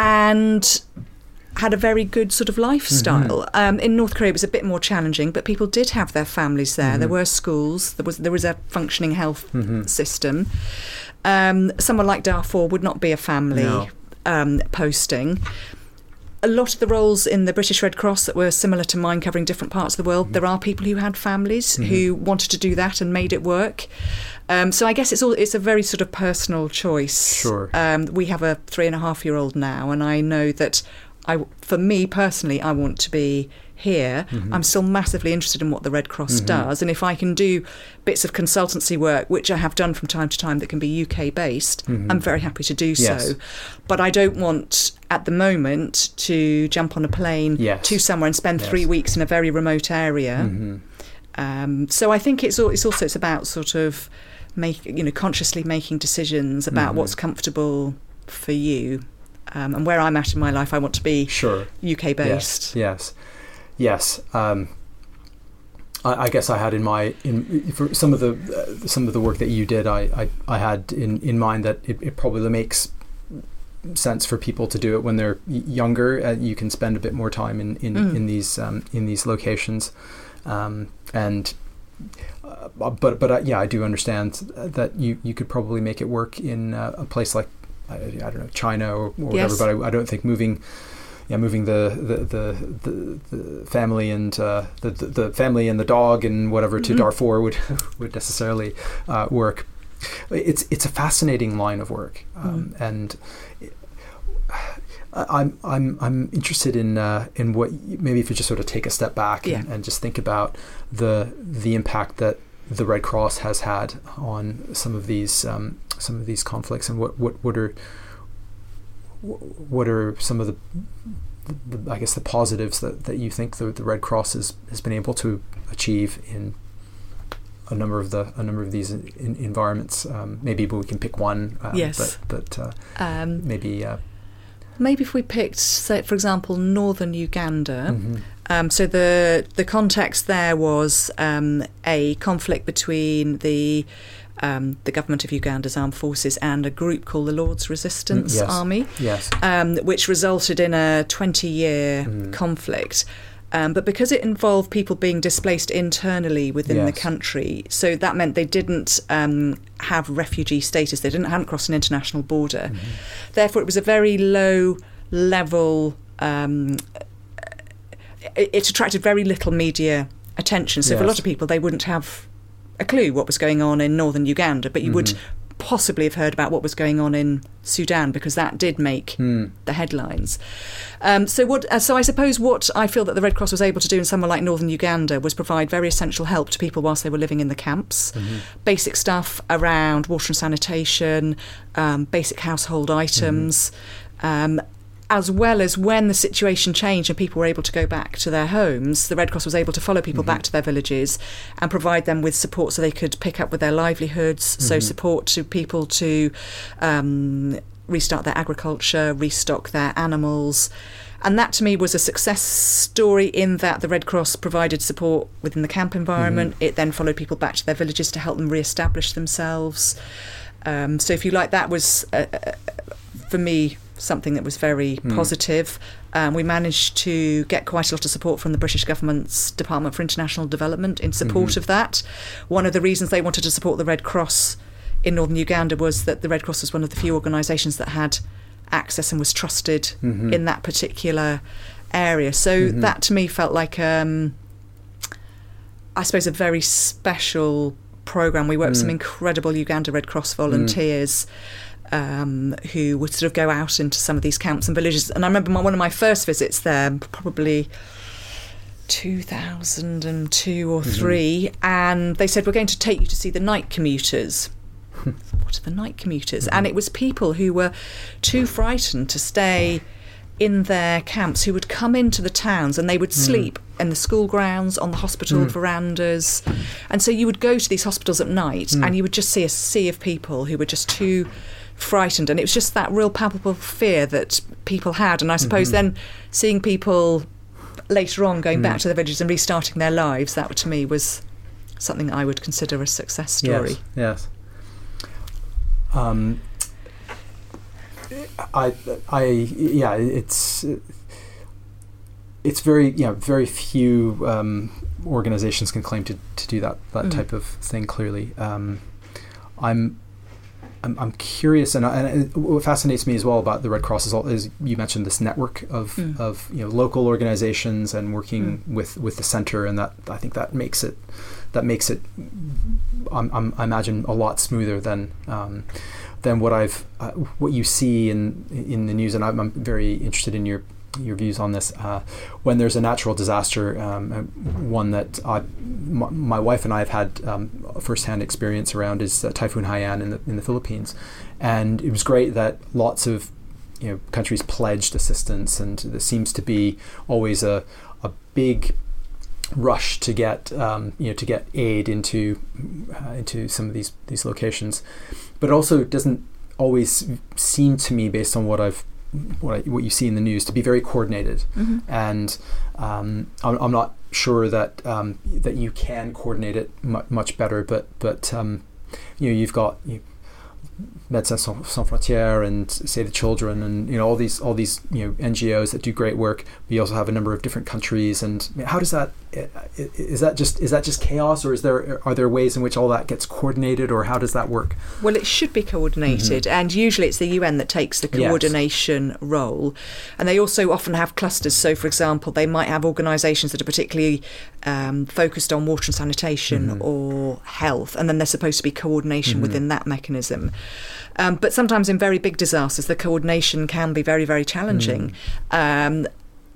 and had a very good sort of lifestyle. Mm-hmm. Um, in North Korea, it was a bit more challenging, but people did have their families there. Mm-hmm. There were schools. There was there was a functioning health mm-hmm. system. Um, someone like Darfur would not be a family no. um, posting. A lot of the roles in the British Red Cross that were similar to mine, covering different parts of the world, mm-hmm. there are people who had families mm-hmm. who wanted to do that and made it work. Um, so I guess it's all it's a very sort of personal choice. Sure. Um, we have a three and a half year old now, and I know that I, for me personally, I want to be here. Mm-hmm. I'm still massively interested in what the Red Cross mm-hmm. does, and if I can do bits of consultancy work, which I have done from time to time, that can be U K based, mm-hmm. I'm very happy to do yes. so. But I don't want at the moment to jump on a plane yes. to somewhere and spend yes. three weeks in a very remote area. Mm-hmm. Um, so I think it's all, it's also it's about sort of make you know consciously making decisions about mm-hmm. what's comfortable for you. Um, and where I'm at in my life, I want to be sure. U K based. Yes, yes. yes. Um, I, I guess I had in my in for some of the uh, some of the work that you did, I I, I had in, in mind that it, it probably makes sense for people to do it when they're younger. Uh, you can spend a bit more time in in, mm. in these um, in these locations, um, and. Uh, but but uh, yeah, I do understand that you, you could probably make it work in uh, a place like. I, I don't know, China or, or yes. whatever, but I, I don't think moving, yeah, moving the the the, the, the family and uh, the, the the family and the dog and whatever to mm-hmm. Darfur would would necessarily uh, work. It's it's a fascinating line of work, um, mm. and it, I'm I'm I'm interested in uh, in what maybe if you just sort of take a step back yeah. and, and just think about the the impact that the Red Cross has had on some of these um, some of these conflicts, and what what what are what are some of the, the I guess the positives that, that you think the, the Red Cross has, has been able to achieve in a number of the a number of these in, in environments. Um, maybe we can pick one. Um, yes, but, but uh, um, maybe uh, maybe if we picked, say, for example, northern Uganda. Mm-hmm. Um, so the the context there was um, a conflict between the um, the government of Uganda's armed forces and a group called the Lord's Resistance yes. Army, yes, um, which resulted in a twenty-year mm. conflict. Um, but because it involved people being displaced internally within yes. the country, so that meant they didn't um, have refugee status. They didn't hadn't crossed an international border. Mm-hmm. Therefore, it was a very low level. Um, it, it attracted very little media attention. So yes. for a lot of people, they wouldn't have a clue what was going on in northern Uganda, but you mm-hmm. would possibly have heard about what was going on in Sudan, because that did make mm. the headlines. Um, so what? Uh, so I suppose what I feel that the Red Cross was able to do in somewhere like northern Uganda was provide very essential help to people whilst they were living in the camps. Mm-hmm. Basic stuff around water and sanitation, um, basic household items, mm-hmm. um, as well as when the situation changed and people were able to go back to their homes, the Red Cross was able to follow people mm-hmm. back to their villages and provide them with support so they could pick up with their livelihoods, mm-hmm. so support to people to um, restart their agriculture, restock their animals. And that to me was a success story in that the Red Cross provided support within the camp environment. Mm-hmm. It then followed people back to their villages to help them re-establish themselves. Um, so if you like, that was, uh, uh, for me, something that was very mm. positive. Um, we managed to get quite a lot of support from the British government's Department for International Development in support mm-hmm. of that. One of the reasons they wanted to support the Red Cross in northern Uganda was that the Red Cross was one of the few organisations that had access and was trusted mm-hmm. in that particular area. So mm-hmm. that to me felt like, um, I suppose, a very special programme. We worked mm. with some incredible Uganda Red Cross volunteers mm. Um, who would sort of go out into some of these camps and villages. And I remember my, one of my first visits there, probably two thousand two or three, mm-hmm. and they said, we're going to take you to see the night commuters. What are the night commuters? Mm-hmm. And it was people who were too frightened to stay in their camps, who would come into the towns and they would sleep mm. in the school grounds, on the hospital mm. verandas. And so you would go to these hospitals at night mm. and you would just see a sea of people who were just too frightened, and it was just that real palpable fear that people had. And I suppose mm-hmm. then seeing people later on going mm. back to their villages and restarting their lives, that to me was something I would consider a success story. Yes, yes. Um, I, I, yeah, it's it's very, yeah, very few um, organizations can claim to, to do that that mm. type of thing. Clearly, um, I'm. I'm, I'm curious, and, I, and what fascinates me as well about the Red Cross is, all, is you mentioned this network of, mm. of you know local organizations and working mm. with, with the center, and that I think that makes it that makes it I'm, I'm, I imagine a lot smoother than um, than what I've uh, what you see in in the news, and I'm, I'm very interested in your. your views on this. Uh, when there's a natural disaster, um, one that I, my, my wife and I have had um, firsthand experience around is uh, Typhoon Haiyan in the in the Philippines, and it was great that lots of you know countries pledged assistance, and there seems to be always a a big rush to get um, you know to get aid into uh, into some of these these locations, but it also doesn't always seem to me, based on what I've What, I, what you see in the news, to be very coordinated, mm-hmm. and um, I'm, I'm not sure that um, that you can coordinate it mu- much better. But but um, you know you've got you, Médecins Sans, Sans Frontières and Save the Children, and you know all these all these you know N G Os that do great work. We also have a number of different countries, and how does that is that just is that just chaos, or is there are there ways in which all that gets coordinated, or how does that work? Well, it should be coordinated, mm-hmm. and usually it's the U N that takes the coordination yes. role, and they also often have clusters. So, for example, they might have organisations that are particularly um, focused on water and sanitation mm-hmm. or health, and then there's supposed to be coordination mm-hmm. within that mechanism. Um, but sometimes in very big disasters, the coordination can be very, very challenging. Mm. Um,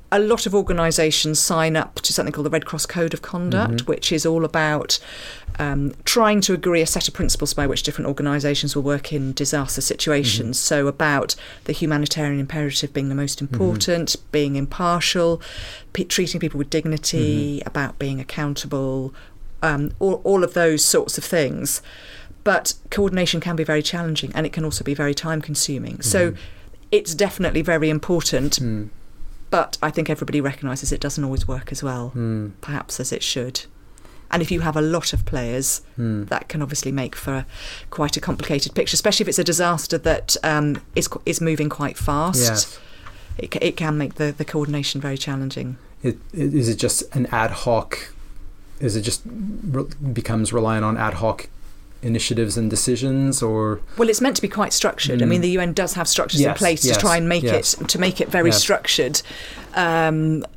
a lot of organisations sign up to something called the Red Cross Code of Conduct, mm-hmm. which is all about um, trying to agree a set of principles by which different organisations will work in disaster situations. Mm-hmm. So about the humanitarian imperative being the most important, mm-hmm. being impartial, p- treating people with dignity, mm-hmm. about being accountable, um, all, all of those sorts of things. But coordination can be very challenging, and it can also be very time consuming. Mm-hmm. So it's definitely very important. Mm. But I think everybody recognises it doesn't always work as well, mm. perhaps as it should. And if you have a lot of players, mm. that can obviously make for a, quite a complicated picture, especially if it's a disaster that um, is is moving quite fast. Yes. It, it can make the, the coordination very challenging. It, it, is it just an ad hoc, is it just re- becomes reliant on ad hoc initiatives and decisions, or well, it's meant to be quite structured. Mm. I mean, the U N does have structures yes, in place to yes, try and make yes. it to make it very yes. structured. Um,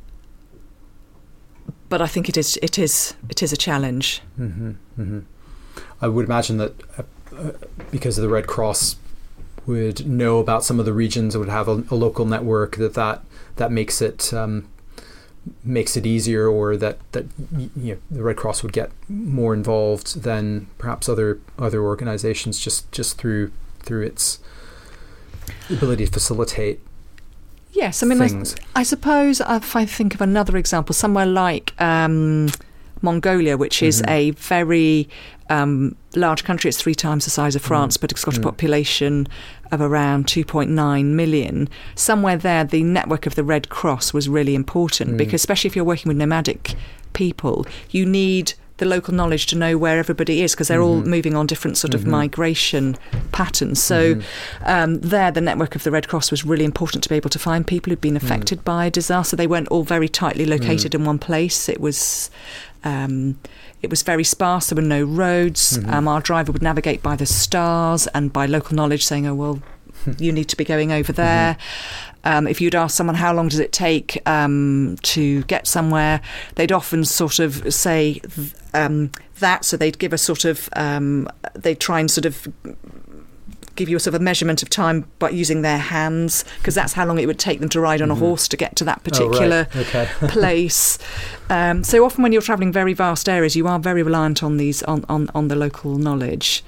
but I think it is it is it is a challenge. Mm-hmm, mm-hmm. I would imagine that uh, uh, because of the Red Cross would know about some of the regions, would have a, a local network that that that makes it. Um, makes it easier, or that that you know the Red Cross would get more involved than perhaps other other organizations, just just through through its ability to facilitate. Yes, I mean, I, I suppose if I think of another example, somewhere like um, Mongolia, which is mm-hmm. a very um, large country. It's three times the size of France, mm-hmm. but it's got a population of around two point nine million. Somewhere there, the network of the Red Cross was really important, mm. because especially if you're working with nomadic people, you need the local knowledge to know where everybody is, because they're mm-hmm. all moving on different sort of mm-hmm. migration patterns. So mm-hmm. um, there, the network of the Red Cross was really important to be able to find people who'd been affected mm. by a disaster. They weren't all very tightly located mm. in one place. It was... Um, It was very sparse. There were no roads. Mm-hmm. Um, our driver would navigate by the stars and by local knowledge, saying, oh, well, you need to be going over there. Mm-hmm. Um, if you'd ask someone, how long does it take um, to get somewhere, they'd often sort of say um, that. So they'd give a sort of, um, they'd try and sort of give you a sort of a measurement of time by using their hands, because that's how long it would take them to ride on mm-hmm. a horse to get to that particular oh, right. okay. place. Um, so often when you're travelling very vast areas, you are very reliant on these on, on, on the local knowledge.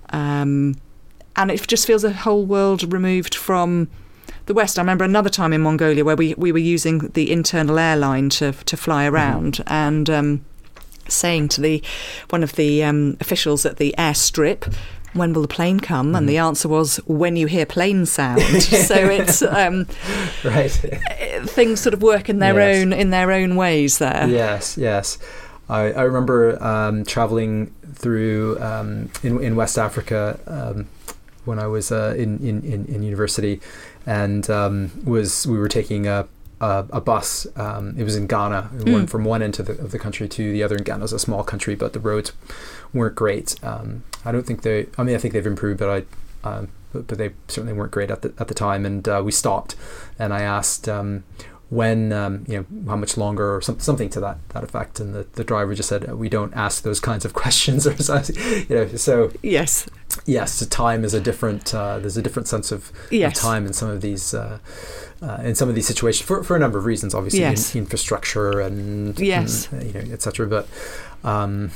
Um, and it just feels a whole world removed from the West. I remember another time in Mongolia where we, we were using the internal airline to to fly around, mm-hmm. and um, saying to the one of the um, officials at the airstrip, when will the plane come? Mm. And the answer was, when you hear plane sound. So it's um, right. Things sort of work in their yes. own in their own ways there. Yes, yes. I, I remember um, traveling through um, in in West Africa um, when I was uh, in, in in university, and um, was we were taking a. A, a bus. Um, it was in Ghana, mm. one, from one end of the, of the country to the other. And Ghana is a small country, but the roads weren't great. Um, I don't think they. I mean, I think they've improved, but I, um, but, but they certainly weren't great at the at the time. And uh, we stopped, and I asked um, when, um, you know, how much longer, or some, something to that that effect. And the, the driver just said, "We don't ask those kinds of questions," or something. You know, so yes, yes, the time is a different. Uh, there's a different sense of, yes. of time in some of these. Uh, Uh, in some of these situations, for for a number of reasons, obviously, yes. in, infrastructure and, yes. and you know, et cetera. But um,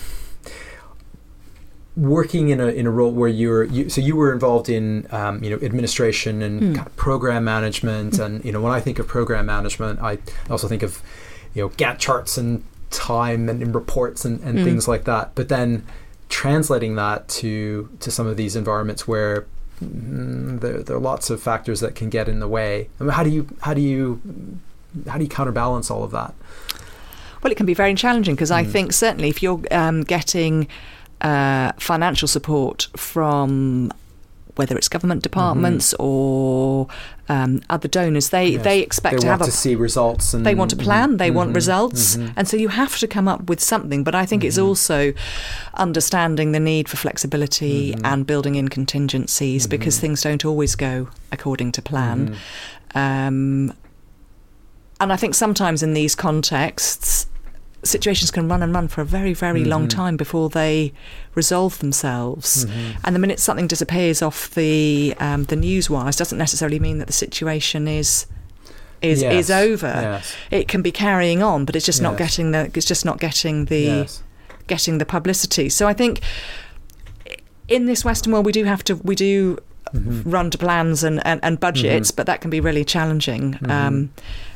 working in a in a role where you're you, so you were involved in um, you know administration and mm. kind of program management, mm. and you know when I think of program management, I also think of you know Gantt charts and time and, and reports and, and mm. things like that. But then translating that to to some of these environments where Mm, there, there are lots of factors that can get in the way. I mean, how do you how do you how do you counterbalance all of that? Well, it can be very challenging, because mm. I think certainly if you're um, getting uh, financial support from whether it's government departments mm-hmm. or um, other donors, they, yes. they expect they to have a, to see results. And they want a plan, they mm-hmm. want results. Mm-hmm. And so you have to come up with something. But I think mm-hmm. it's also understanding the need for flexibility mm-hmm. and building in contingencies, mm-hmm. because things don't always go according to plan. Mm-hmm. Um, and I think sometimes in these contexts, situations can run and run for a very, very mm-hmm. long time before they resolve themselves. Mm-hmm. And the minute something disappears off the um, the news wires doesn't necessarily mean that the situation is is yes. is over. Yes. It can be carrying on, but it's just yes. not getting the it's just not getting the yes. getting the publicity. So I think in this Western world we do have to we do mm-hmm. run to plans and, and, and budgets, mm-hmm. but that can be really challenging. Mm-hmm. Um,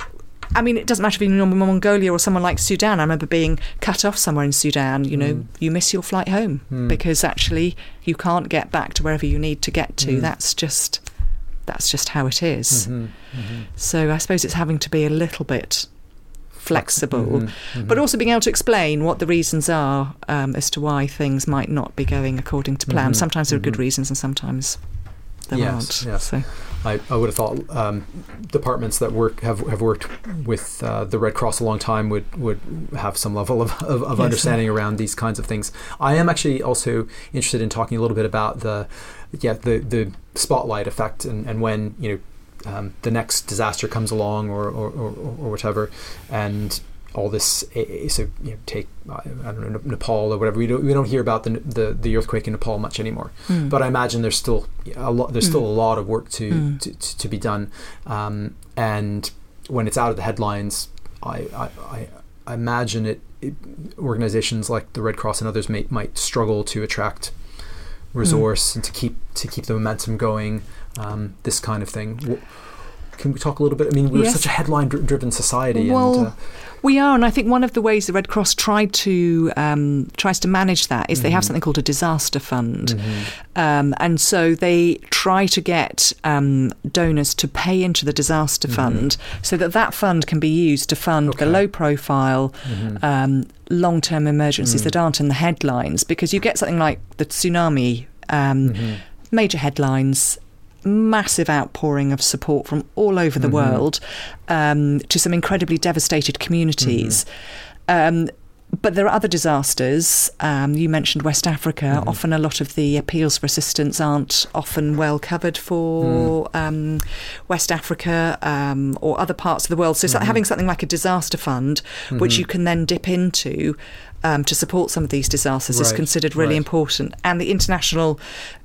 I mean, it doesn't matter if you're in Mongolia or someone like Sudan. I remember being cut off somewhere in Sudan. You know, mm. you miss your flight home mm. because actually you can't get back to wherever you need to get to. Mm. That's just that's just how it is. Mm-hmm. Mm-hmm. So I suppose it's having to be a little bit flexible, mm-hmm. Mm-hmm. but also being able to explain what the reasons are um, as to why things might not be going according to plan. Mm-hmm. Sometimes there are good mm-hmm. reasons and sometimes there yes, aren't. Yes. So. I, I would have thought um, departments that work have, have worked with uh, the Red Cross a long time would, would have some level of, of, of yes, understanding sir. around these kinds of things. I am actually also interested in talking a little bit about the yeah the, the spotlight effect and, and when you know um, the next disaster comes along or or, or, or whatever, and all this, so you know, take I don't know Nepal or whatever. We don't we don't hear about the the, the earthquake in Nepal much anymore. Mm. But I imagine there's still a lot. There's mm. still a lot of work to mm. to, to, to be done. Um, and when it's out of the headlines, I I, I, I imagine it, it. Organizations like the Red Cross and others may, might struggle to attract resource mm. and to keep to keep the momentum going. Um, this kind of thing. Can we talk a little bit? I mean, we're yes. such a headline-driven society. Well, and, uh, we are, and I think one of the ways the Red Cross tried to um, tries to manage that is mm-hmm. they have something called a disaster fund, mm-hmm. um, and so they try to get um, donors to pay into the disaster mm-hmm. fund so that that fund can be used to fund okay. the low-profile, mm-hmm. um, long-term emergencies mm-hmm. that aren't in the headlines, because you get something like the tsunami, um, mm-hmm. major headlines. Massive outpouring of support from all over the mm-hmm. world um, to some incredibly devastated communities. Mm-hmm. Um, but there are other disasters. Um, you mentioned West Africa. Mm-hmm. Often a lot of the appeals for assistance aren't often well covered for mm. um, West Africa um, or other parts of the world. So mm-hmm. having something like a disaster fund, mm-hmm. which you can then dip into um, to support some of these disasters right. is considered really right. important. And the international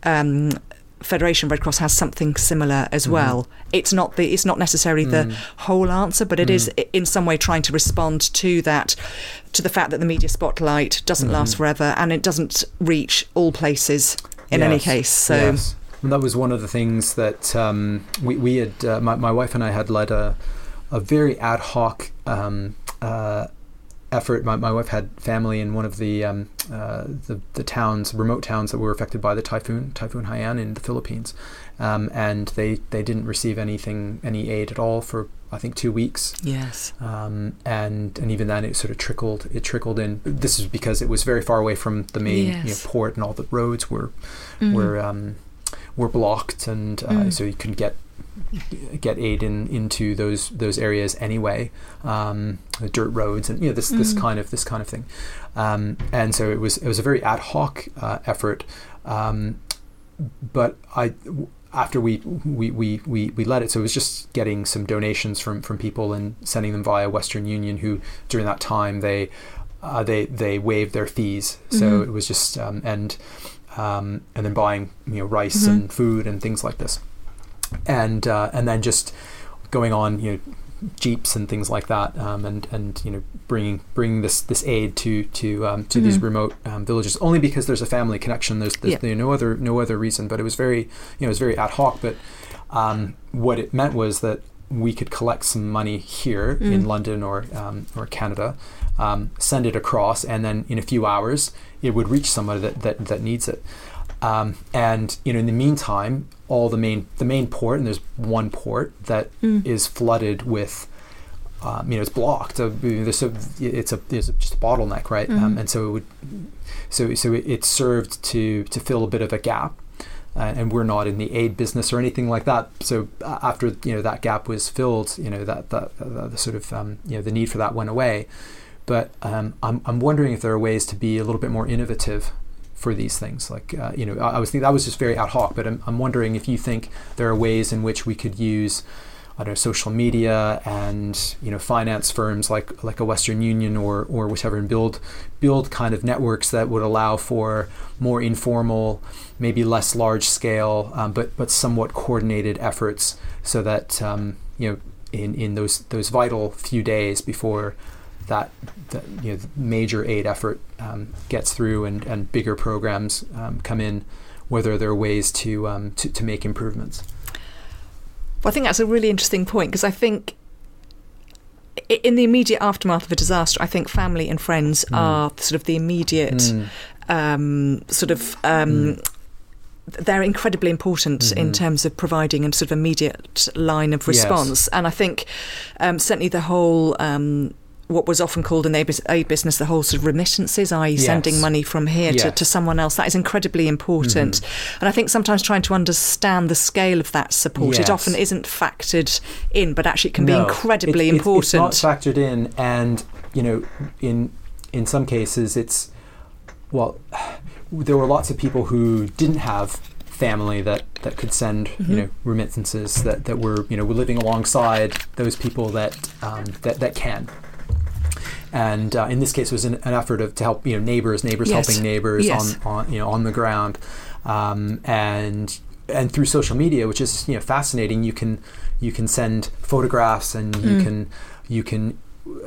um Federation Red Cross has something similar as mm-hmm. well. It's not the it's not necessarily mm. the whole answer, but it mm. is in some way trying to respond to that, to the fact that the media spotlight doesn't mm-hmm. last forever and it doesn't reach all places in yes. any case. So yes. and that was one of the things that um, we we had. Uh, my my wife and I had led a a very ad hoc. Um, uh, effort. My, my wife had family in one of the, um, uh, the the towns, remote towns that were affected by the typhoon, Typhoon Haiyan in the Philippines, um, and they, they didn't receive anything, any aid at all for I think two weeks. Yes. Um, and and even then it sort of trickled. It trickled in. This is because it was very far away from the main yes. you know, port, and all the roads were mm. were um, were blocked, and uh, mm. so you couldn't get. get aid in into those those areas anyway, um, the dirt roads and you know this mm. this kind of this kind of thing, um, and so it was it was a very ad hoc uh, effort, um, but I after we we, we we we led it, so it was just getting some donations from from people and sending them via Western Union, who during that time they uh, they they waived their fees, so mm-hmm. it was just um, and um, and then buying you know rice mm-hmm. and food and things like this. And uh, and then just going on, you know, jeeps and things like that, um, and and you know, bringing bringing this this aid to to um, to mm-hmm. these remote um, villages, only because there's a family connection. There's, there's yeah. you know, no other no other reason. But it was very you know it was very ad hoc. But um, what it meant was that we could collect some money here mm. in London or um, or Canada, um, send it across, and then in a few hours it would reach somebody that that, that needs it. Um, and you know, in the meantime, all the main the main port, and there's one port that mm. is flooded with, um, you know, it's blocked. So there's a, it's a there's just a bottleneck, right? Mm-hmm. Um, and so it would, so so it, it served to to fill a bit of a gap, uh, and we're not in the aid business or anything like that. So uh, after you know that gap was filled, you know that that uh, the sort of um, you know the need for that went away. But um, I'm I'm wondering if there are ways to be a little bit more innovative for these things. Like, uh, you know, I, I was thinking that was just very ad hoc, but I'm, I'm wondering if you think there are ways in which we could use, I don't know, social media and, you know, finance firms like like a Western Union or or whatever, and build build kind of networks that would allow for more informal, maybe less large scale, um, but but somewhat coordinated efforts, so that um, you know in in those those vital few days before that, that you know, major aid effort um, gets through and, and bigger programs um, come in, whether there are ways to, um, to to make improvements. Well, I think that's a really interesting point, because I think in the immediate aftermath of a disaster, I think family and friends mm. are sort of the immediate mm. um, sort of um, mm. they're incredibly important mm-hmm. in terms of providing a sort of immediate line of response. Yes. And I think um, certainly the whole um, what was often called in aid business, the whole sort of remittances, that is yes. sending money from here yes. to, to someone else, that is incredibly important. Mm-hmm. And I think sometimes trying to understand the scale of that support, yes. it often isn't factored in, but actually it can no, be incredibly it, it, important. It's not factored in, and, you know, in in some cases it's, well, there were lots of people who didn't have family that, that could send, mm-hmm. you know, remittances, that, that were, you know, were living alongside those people that um, that, that can. And uh, in this case, it was an, an effort of to help, you know, neighbors, neighbors yes. helping neighbors yes. on, on, you know, on the ground, um, and and through social media, which is, you know, fascinating. You can you can send photographs, and you mm. can you can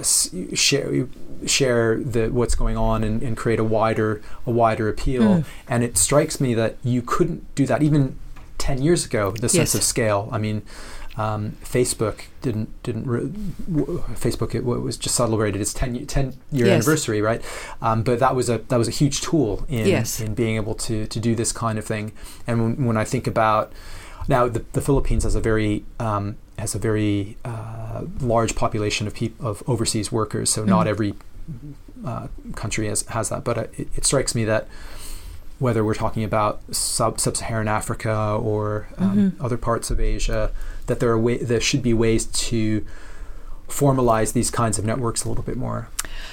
share share the what's going on, and, and create a wider a wider appeal. Mm. And it strikes me that you couldn't do that even ten years ago. The sense yes. of scale. I mean. Um, Facebook didn't didn't re- w- Facebook it, w- was just celebrated its ten, ten year yes. anniversary, right? Um, but that was a that was a huge tool in yes. in being able to to do this kind of thing. And when, when I think about now, the, the Philippines has a very um, has a very uh, large population of peop- of overseas workers. So mm. not every uh, country has has that, but it, it strikes me that, whether we're talking about sub, sub-Saharan Africa or um, mm-hmm. other parts of Asia, that there are way, there should be ways to formalize these kinds of networks a little bit more.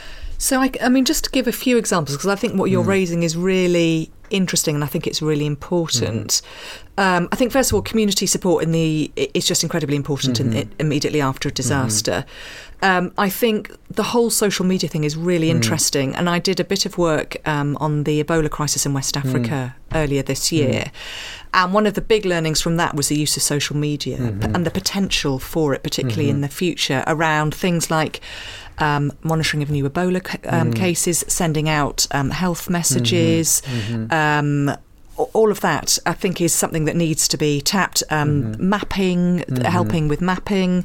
So, I, I mean, just to give a few examples, because I think what you're mm. raising is really interesting, and I think it's really important. Mm-hmm. Um, I think, first of all, community support in the is just incredibly important mm-hmm. in it, immediately after a disaster. Mm-hmm. Um, I think the whole social media thing is really mm. interesting, and I did a bit of work um, on the Ebola crisis in West Africa mm. earlier this year. Mm. And one of the big learnings from that was the use of social media mm-hmm. and the potential for it, particularly mm-hmm. in the future, around things like um, monitoring of new Ebola um, mm. cases, sending out um, health messages, mm-hmm. um, all of that, I think, is something that needs to be tapped. Um, mm-hmm. Mapping, mm-hmm. helping with mapping.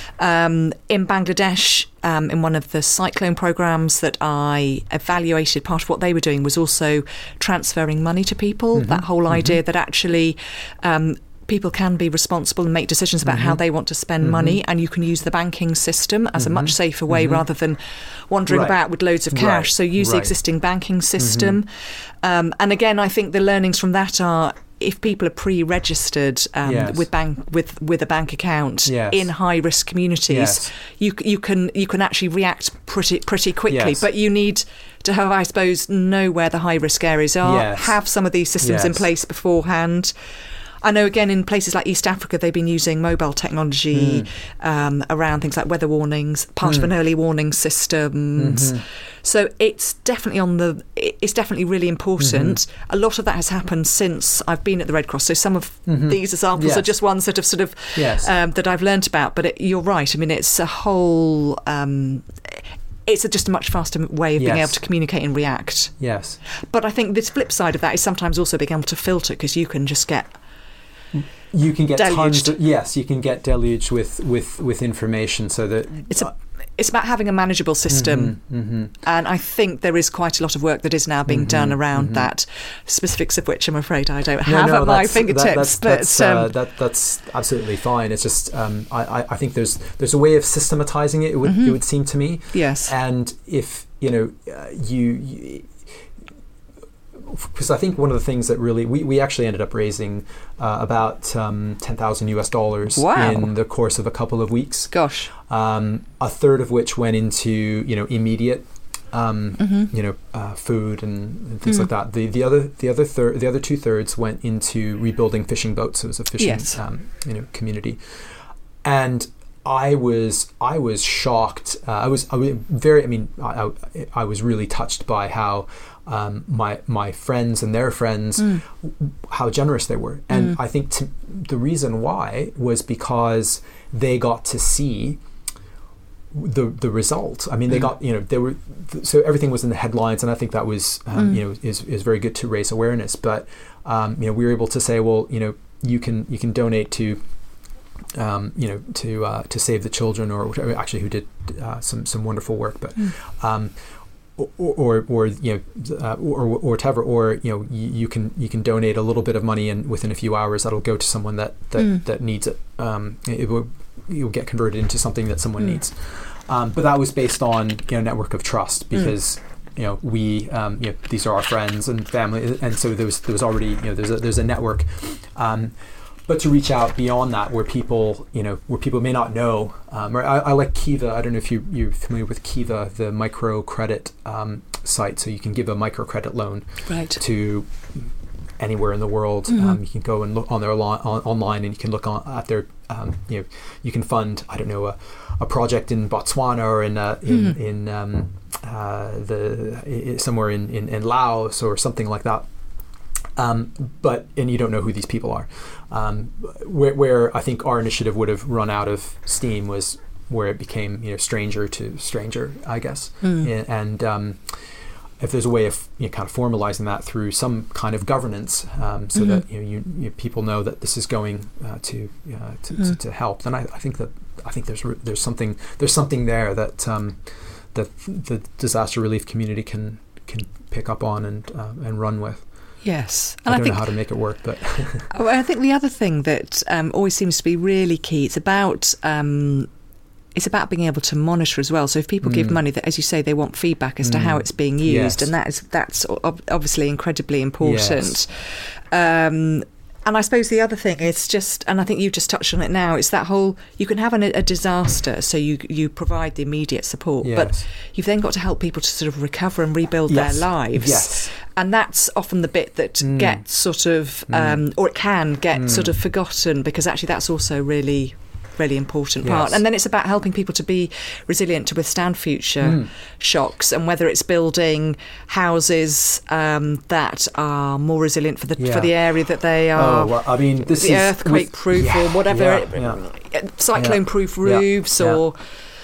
Um, in Bangladesh, um, in one of the cyclone programs that I evaluated, part of what they were doing was also transferring money to people. Mm-hmm. That whole idea mm-hmm. that actually um, people can be responsible and make decisions about mm-hmm. how they want to spend mm-hmm. money, and you can use the banking system as mm-hmm. a much safer way mm-hmm. rather than wandering right. about with loads of cash. Right. So use right. the existing banking system. Mm-hmm. Um, and again, I think the learnings from that are, if people are pre-registered um, yes. with bank with with a bank account yes. in high-risk communities, yes. you you can you can actually react pretty pretty quickly. Yes. But you need to have, I suppose, know where the high-risk areas are, yes. have some of these systems yes. in place beforehand. I know, again, in places like East Africa, they've been using mobile technology mm. um, around things like weather warnings, part mm. of an early warning system. Mm-hmm. So it's definitely on the. It's definitely really important. Mm-hmm. A lot of that has happened since I've been at the Red Cross. So some of mm-hmm. these examples yes. are just ones that have sort of yes. um, that I've learnt about. But it, you're right. I mean, it's a whole. Um, It's a, just a much faster way of yes. being able to communicate and react. Yes. But I think this flip side of that is sometimes also being able to filter, because you can just get. You can get deluged. tons of, yes, you can get deluged with, with, with information, so that it's a, it's about having a manageable system. Mm-hmm, mm-hmm. And I think there is quite a lot of work that is now being mm-hmm, done around mm-hmm. that, specifics of which I'm afraid I don't have no, no, at my fingertips. That, that's, but that's, um, uh, that, that's absolutely fine. It's just um, I, I think there's there's a way of systematizing it. It would mm-hmm. it would seem to me. Yes. And if you know uh, you. you because I think one of the things that really we, we actually ended up raising uh, about um, ten thousand U S dollars wow. in the course of a couple of weeks. Gosh, um, a third of which went into you know immediate um, mm-hmm. you know uh, food and, and things mm. like that. The the other the other third the other two thirds went into rebuilding fishing boats. It was a fishing yes. um, you know community, and I was I was shocked. Uh, I was I was very. I mean, I, I, I was really touched by how um, my my friends and their friends mm. how generous they were, and mm. I think to, the reason why was because they got to see the the result. I mean, they mm. got you know they were so everything was in the headlines, and I think that was um, mm. you know is is very good to raise awareness. But um, you know we were able to say, well, you know you can you can donate to. Um, you know, to uh, to save the children, or whatever, actually, who did uh, some some wonderful work, but mm. um, or, or or you know, uh, or or whatever, or you know, you, you can you can donate a little bit of money, and within a few hours, that'll go to someone that that, mm. that needs it. Um, it will you'll get converted into something that someone mm. needs. Um, but that was based on you know network of trust, because. Mm. You know, we, um, you know, these are our friends and family, and so there was there was already, you know, there's a there's a network. Um, But to reach out beyond that, where people, you know, where people may not know, um, or I, I like Kiva. I don't know if you you're familiar with Kiva, the microcredit um, site. So you can give a microcredit loan right. to anywhere in the world. Mm-hmm. Um, you can go and look on their lo- on, online, and you can look on, at their, um, you know, you can fund, I don't know, a, a project in Botswana or in uh, in, mm-hmm. in um, uh, the somewhere in, in, in Laos or something like that. Um, but and you don't know who these people are. Um, where, where I think our initiative would have run out of steam was where it became you know stranger to stranger, I guess. Mm. And um, if there's a way of you know, kind of formalizing that through some kind of governance, um, so mm-hmm. that you know you, you people know that this is going uh, to, uh, to, mm. to to help, then I, I think that I think there's there's something there's something there that um, that the disaster relief community can can pick up on and uh, and run with. Yes. And I don't I think, know how to make it work, but... I think the other thing that um, always seems to be really key, it's about um, it's about being able to monitor as well. So if people mm. give money, that, as you say, they want feedback as mm. to how it's being used, yes. and that is that's obviously incredibly important. Yes. Um, and I suppose the other thing is just, and I think you've just touched on it now, it's that whole, you can have an, a disaster, so you you provide the immediate support, yes. but you've then got to help people to sort of recover and rebuild yes. their lives. Yes. And that's often the bit that mm. gets sort of, um, mm. or it can get mm. sort of forgotten, because actually that's also really, really important part. Yes. And then it's about helping people to be resilient to withstand future mm. shocks, and whether it's building houses um, that are more resilient for the yeah. for the area that they are. Oh, well, I mean, this the is earthquake proof yeah, or whatever, yeah, yeah. cyclone proof yeah. roofs yeah. or.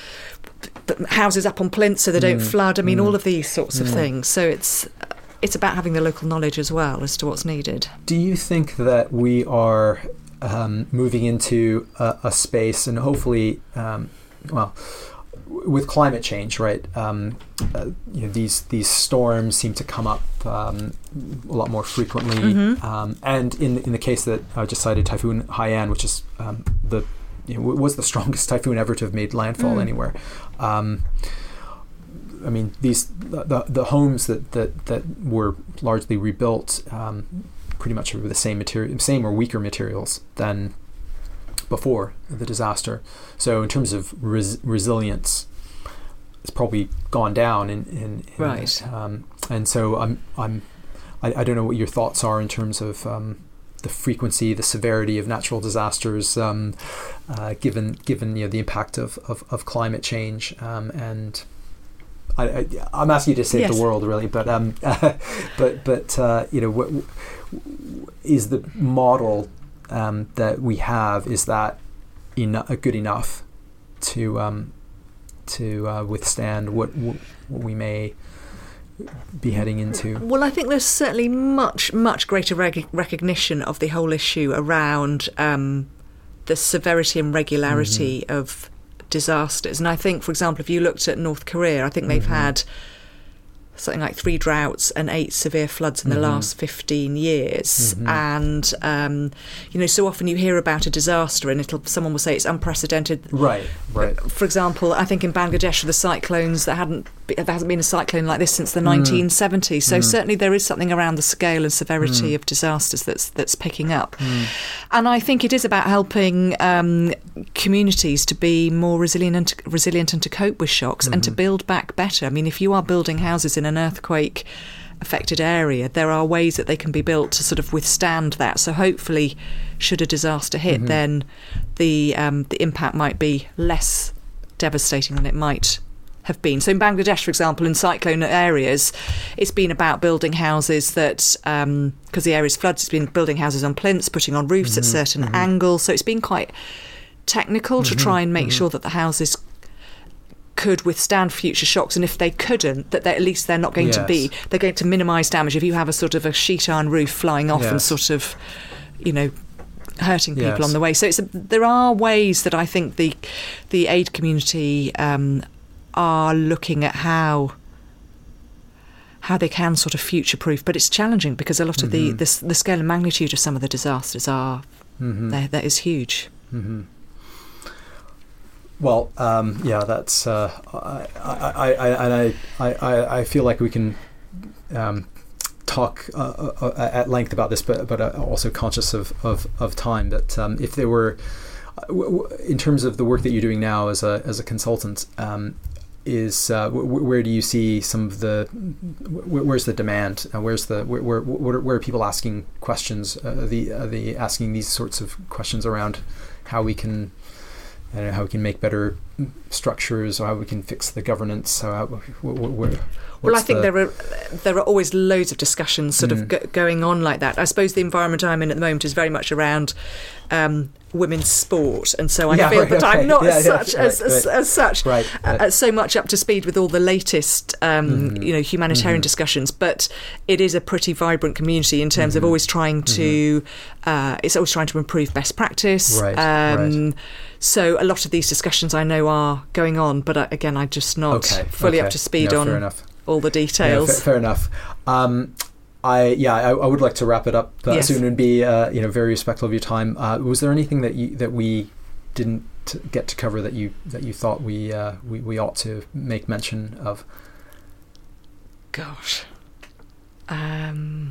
houses up on plinths so they don't mm. flood. I mean, mm. all of these sorts of mm. things. So it's it's about having the local knowledge as well as to what's needed. Do you think that we are um, moving into a, a space, and hopefully, um, well, with climate change, right? Um, uh, you know, these these storms seem to come up um, a lot more frequently, mm-hmm. um, and in in the case that I just cited, Typhoon Haiyan, which is um, the you know, was the strongest typhoon ever to have made landfall mm. anywhere. Um, I mean, these the the homes that, that, that were largely rebuilt um, pretty much with the same material, same or weaker materials than before the disaster. So in terms of res- resilience, it's probably gone down. In, in, in right. Um, and so I'm I'm I, I don't know what your thoughts are in terms of um, the frequency, the severity of natural disasters, um, uh, given given you know the impact of of, of climate change, um, and I, I, I'm asking you to save yes. the world, really, but um, uh, but but uh, you know, what is the model um, that we have? Is that eno- good enough to um, to uh, withstand what, what we may be heading into? Well, I think there's certainly much, much greater reg- recognition of the whole issue around um, the severity and regularity mm-hmm. of disasters. And I think, for example, if you looked at North Korea, I think they've mm-hmm. had something like three droughts and eight severe floods in the mm-hmm. last fifteen years. Mm-hmm. And, um, you know, so often you hear about a disaster and it'll someone will say it's unprecedented. Right, right. For example, I think in Bangladesh, the cyclones, there hadn't there hasn't been a cyclone like this since the mm. nineteen seventies. So mm. certainly there is something around the scale and severity mm. of disasters that's that's picking up. Mm. And I think it is about helping um, communities to be more resilient and to, resilient and to cope with shocks mm-hmm. and to build back better. I mean, if you are building houses in an earthquake affected area, there are ways that they can be built to sort of withstand that. So hopefully, should a disaster hit, mm-hmm. then the um, the impact might be less devastating than it might have been. So in Bangladesh, for example, in cyclone areas, it's been about building houses that, because um, the area's flooded, it's been building houses on plinths, putting on roofs mm-hmm. at certain mm-hmm. angles. So it's been quite technical mm-hmm. to try and make mm-hmm. sure that the houses could withstand future shocks, and if they couldn't, that at least they're not going yes. to be, they're going to minimise damage. If you have a sort of a sheet iron roof flying off yes. and sort of, you know, hurting people yes. on the way. So it's a, there are ways that I think the the aid community um, are looking at how how they can sort of future-proof, but it's challenging because a lot of mm-hmm. the, the the scale and magnitude of some of the disasters are mm-hmm. that is huge. Mm-hmm. Well, um, yeah, that's. Uh, I, I, I, I, I, I feel like we can um, talk uh, uh, at length about this, but but uh, also conscious of of, of time. That um, if there were, in terms of the work that you're doing now as a as a consultant, um, is uh, w- where do you see some of the w- where's the demand? Uh, where's the where where, where where are people asking questions? Uh, the uh, the asking these sorts of questions around how we can. I don't know how we can make better structures, or how we can fix the governance. So, how, where, where, well, I think the... there are there are always loads of discussions sort mm. of go- going on like that. I suppose the environment I'm in at the moment is very much around um, women's sport, and so I yeah, feel right, that okay. I'm not yeah, as yeah, such right, as, right. as as such right, right. Uh, so much up to speed with all the latest um, mm-hmm. you know humanitarian mm-hmm. discussions. But it is a pretty vibrant community in terms mm-hmm. of always trying to mm-hmm. uh, it's always trying to improve best practice. Right, um, right. So a lot of these discussions I know are going on, but uh, again, I'm just not okay, fully okay. up to speed no, on fair enough. all the details. Yeah, fair, fair enough. Um, I yeah, I, I would like to wrap it up uh, yes. soon and be uh, you know very respectful of your time. Uh, was there anything that you that we didn't get to cover that you that you thought we uh, we we ought to make mention of? Gosh, um,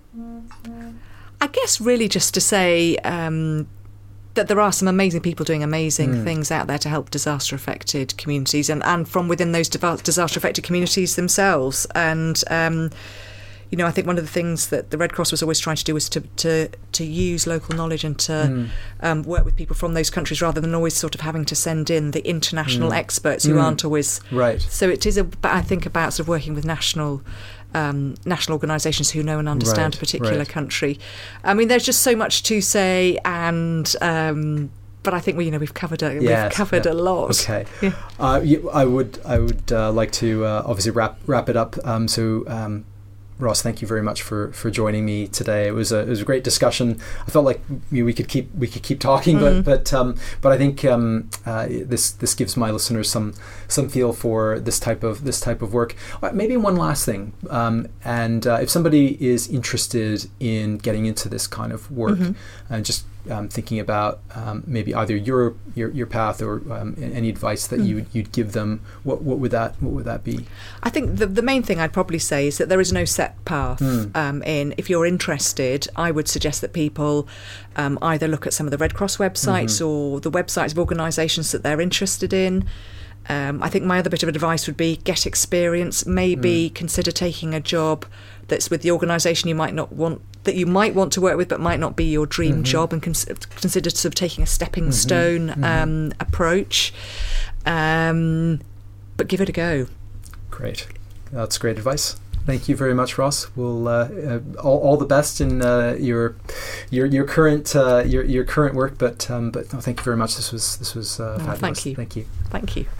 I guess really just to say. Um, that there are some amazing people doing amazing mm. things out there to help disaster-affected communities and, and from within those disaster-affected communities themselves. And, um, you know, I think one of the things that the Red Cross was always trying to do was to to, to use local knowledge and to mm. um, work with people from those countries rather than always sort of having to send in the international mm. experts who mm. aren't always... Right. So it is, a, I think, about sort of working with national... Um, national organisations who know and understand right, a particular right. country. I mean, there's just so much to say, and um, but I think we, you know, we've covered a, yes, we've covered yeah. a lot. Okay, yeah. uh, you, I would I would uh, like to uh, obviously wrap wrap it up. Um, so. Um, Ross, thank you very much for, for joining me today. It was a it was a great discussion. I felt like we could keep we could keep talking, mm. but but um, but I think um, uh, this this gives my listeners some some feel for this type of this type of work. Uh, maybe one last thing, um, and uh, if somebody is interested in getting into this kind of work, mm-hmm. and just um, thinking about um, maybe either your your, your path or um, any advice that mm. you you'd give them, what what would that what would that be? I think the the main thing I'd probably say is that there is no set path mm. um, in. If you're interested, I would suggest that people um, either look at some of the Red Cross websites mm-hmm. or the websites of organisations that they're interested in. Um, I think my other bit of advice would be get experience. Maybe mm. consider taking a job that's with the organisation you might not want that you might want to work with, but might not be your dream mm-hmm. job, and cons- consider sort of taking a stepping mm-hmm. stone mm-hmm. Um, approach. Um, but give it a go. Great, that's great advice. Thank you very much, Ross. We'll uh, uh, all, all the best in uh, your your your current uh, your your current work. But um, but no, thank you very much. This was this was uh, no, fabulous. Thank you. Thank you. Thank you.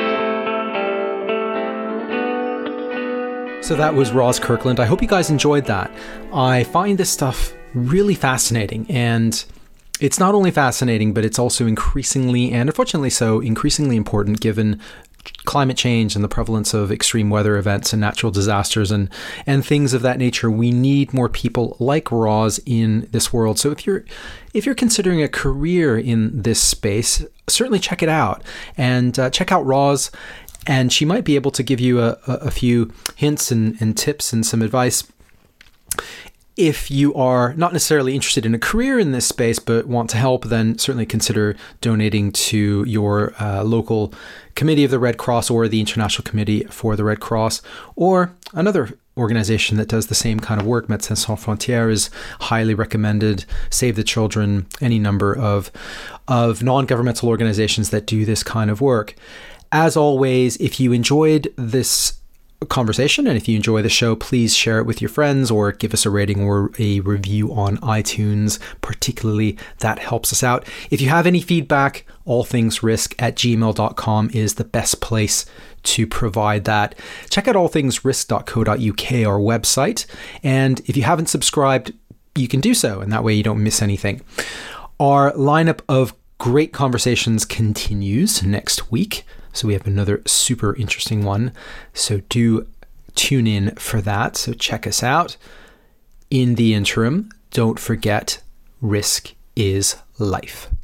So that was Ross Kirkland. I hope you guys enjoyed that. I find this stuff really fascinating, and it's not only fascinating, but it's also increasingly, and unfortunately so, increasingly important given climate change and the prevalence of extreme weather events and natural disasters and and things of that nature. We need more people like Roz in this world. So if you're if you're considering a career in this space, certainly check it out and uh, check out Roz. And she might be able to give you a, a, a few hints and, and tips and some advice. If you are not necessarily interested in a career in this space, but want to help, then certainly consider donating to your uh, local committee of the Red Cross or the International Committee for the Red Cross. Or another organization that does the same kind of work. Médecins Sans Frontières is highly recommended. Save the Children, any number of of non-governmental organizations that do this kind of work. As always, if you enjoyed this conversation and if you enjoy the show, please share it with your friends or give us a rating or a review on iTunes. Particularly, that helps us out. If you have any feedback, allthingsrisk at gmail dot com is the best place to provide that. Check out all things risk dot co dot U K, our website. And if you haven't subscribed, you can do so, and that way you don't miss anything. Our lineup of great conversations continues next week. So we have another super interesting one. So do tune in for that. So check us out. In the interim, don't forget, risk is life.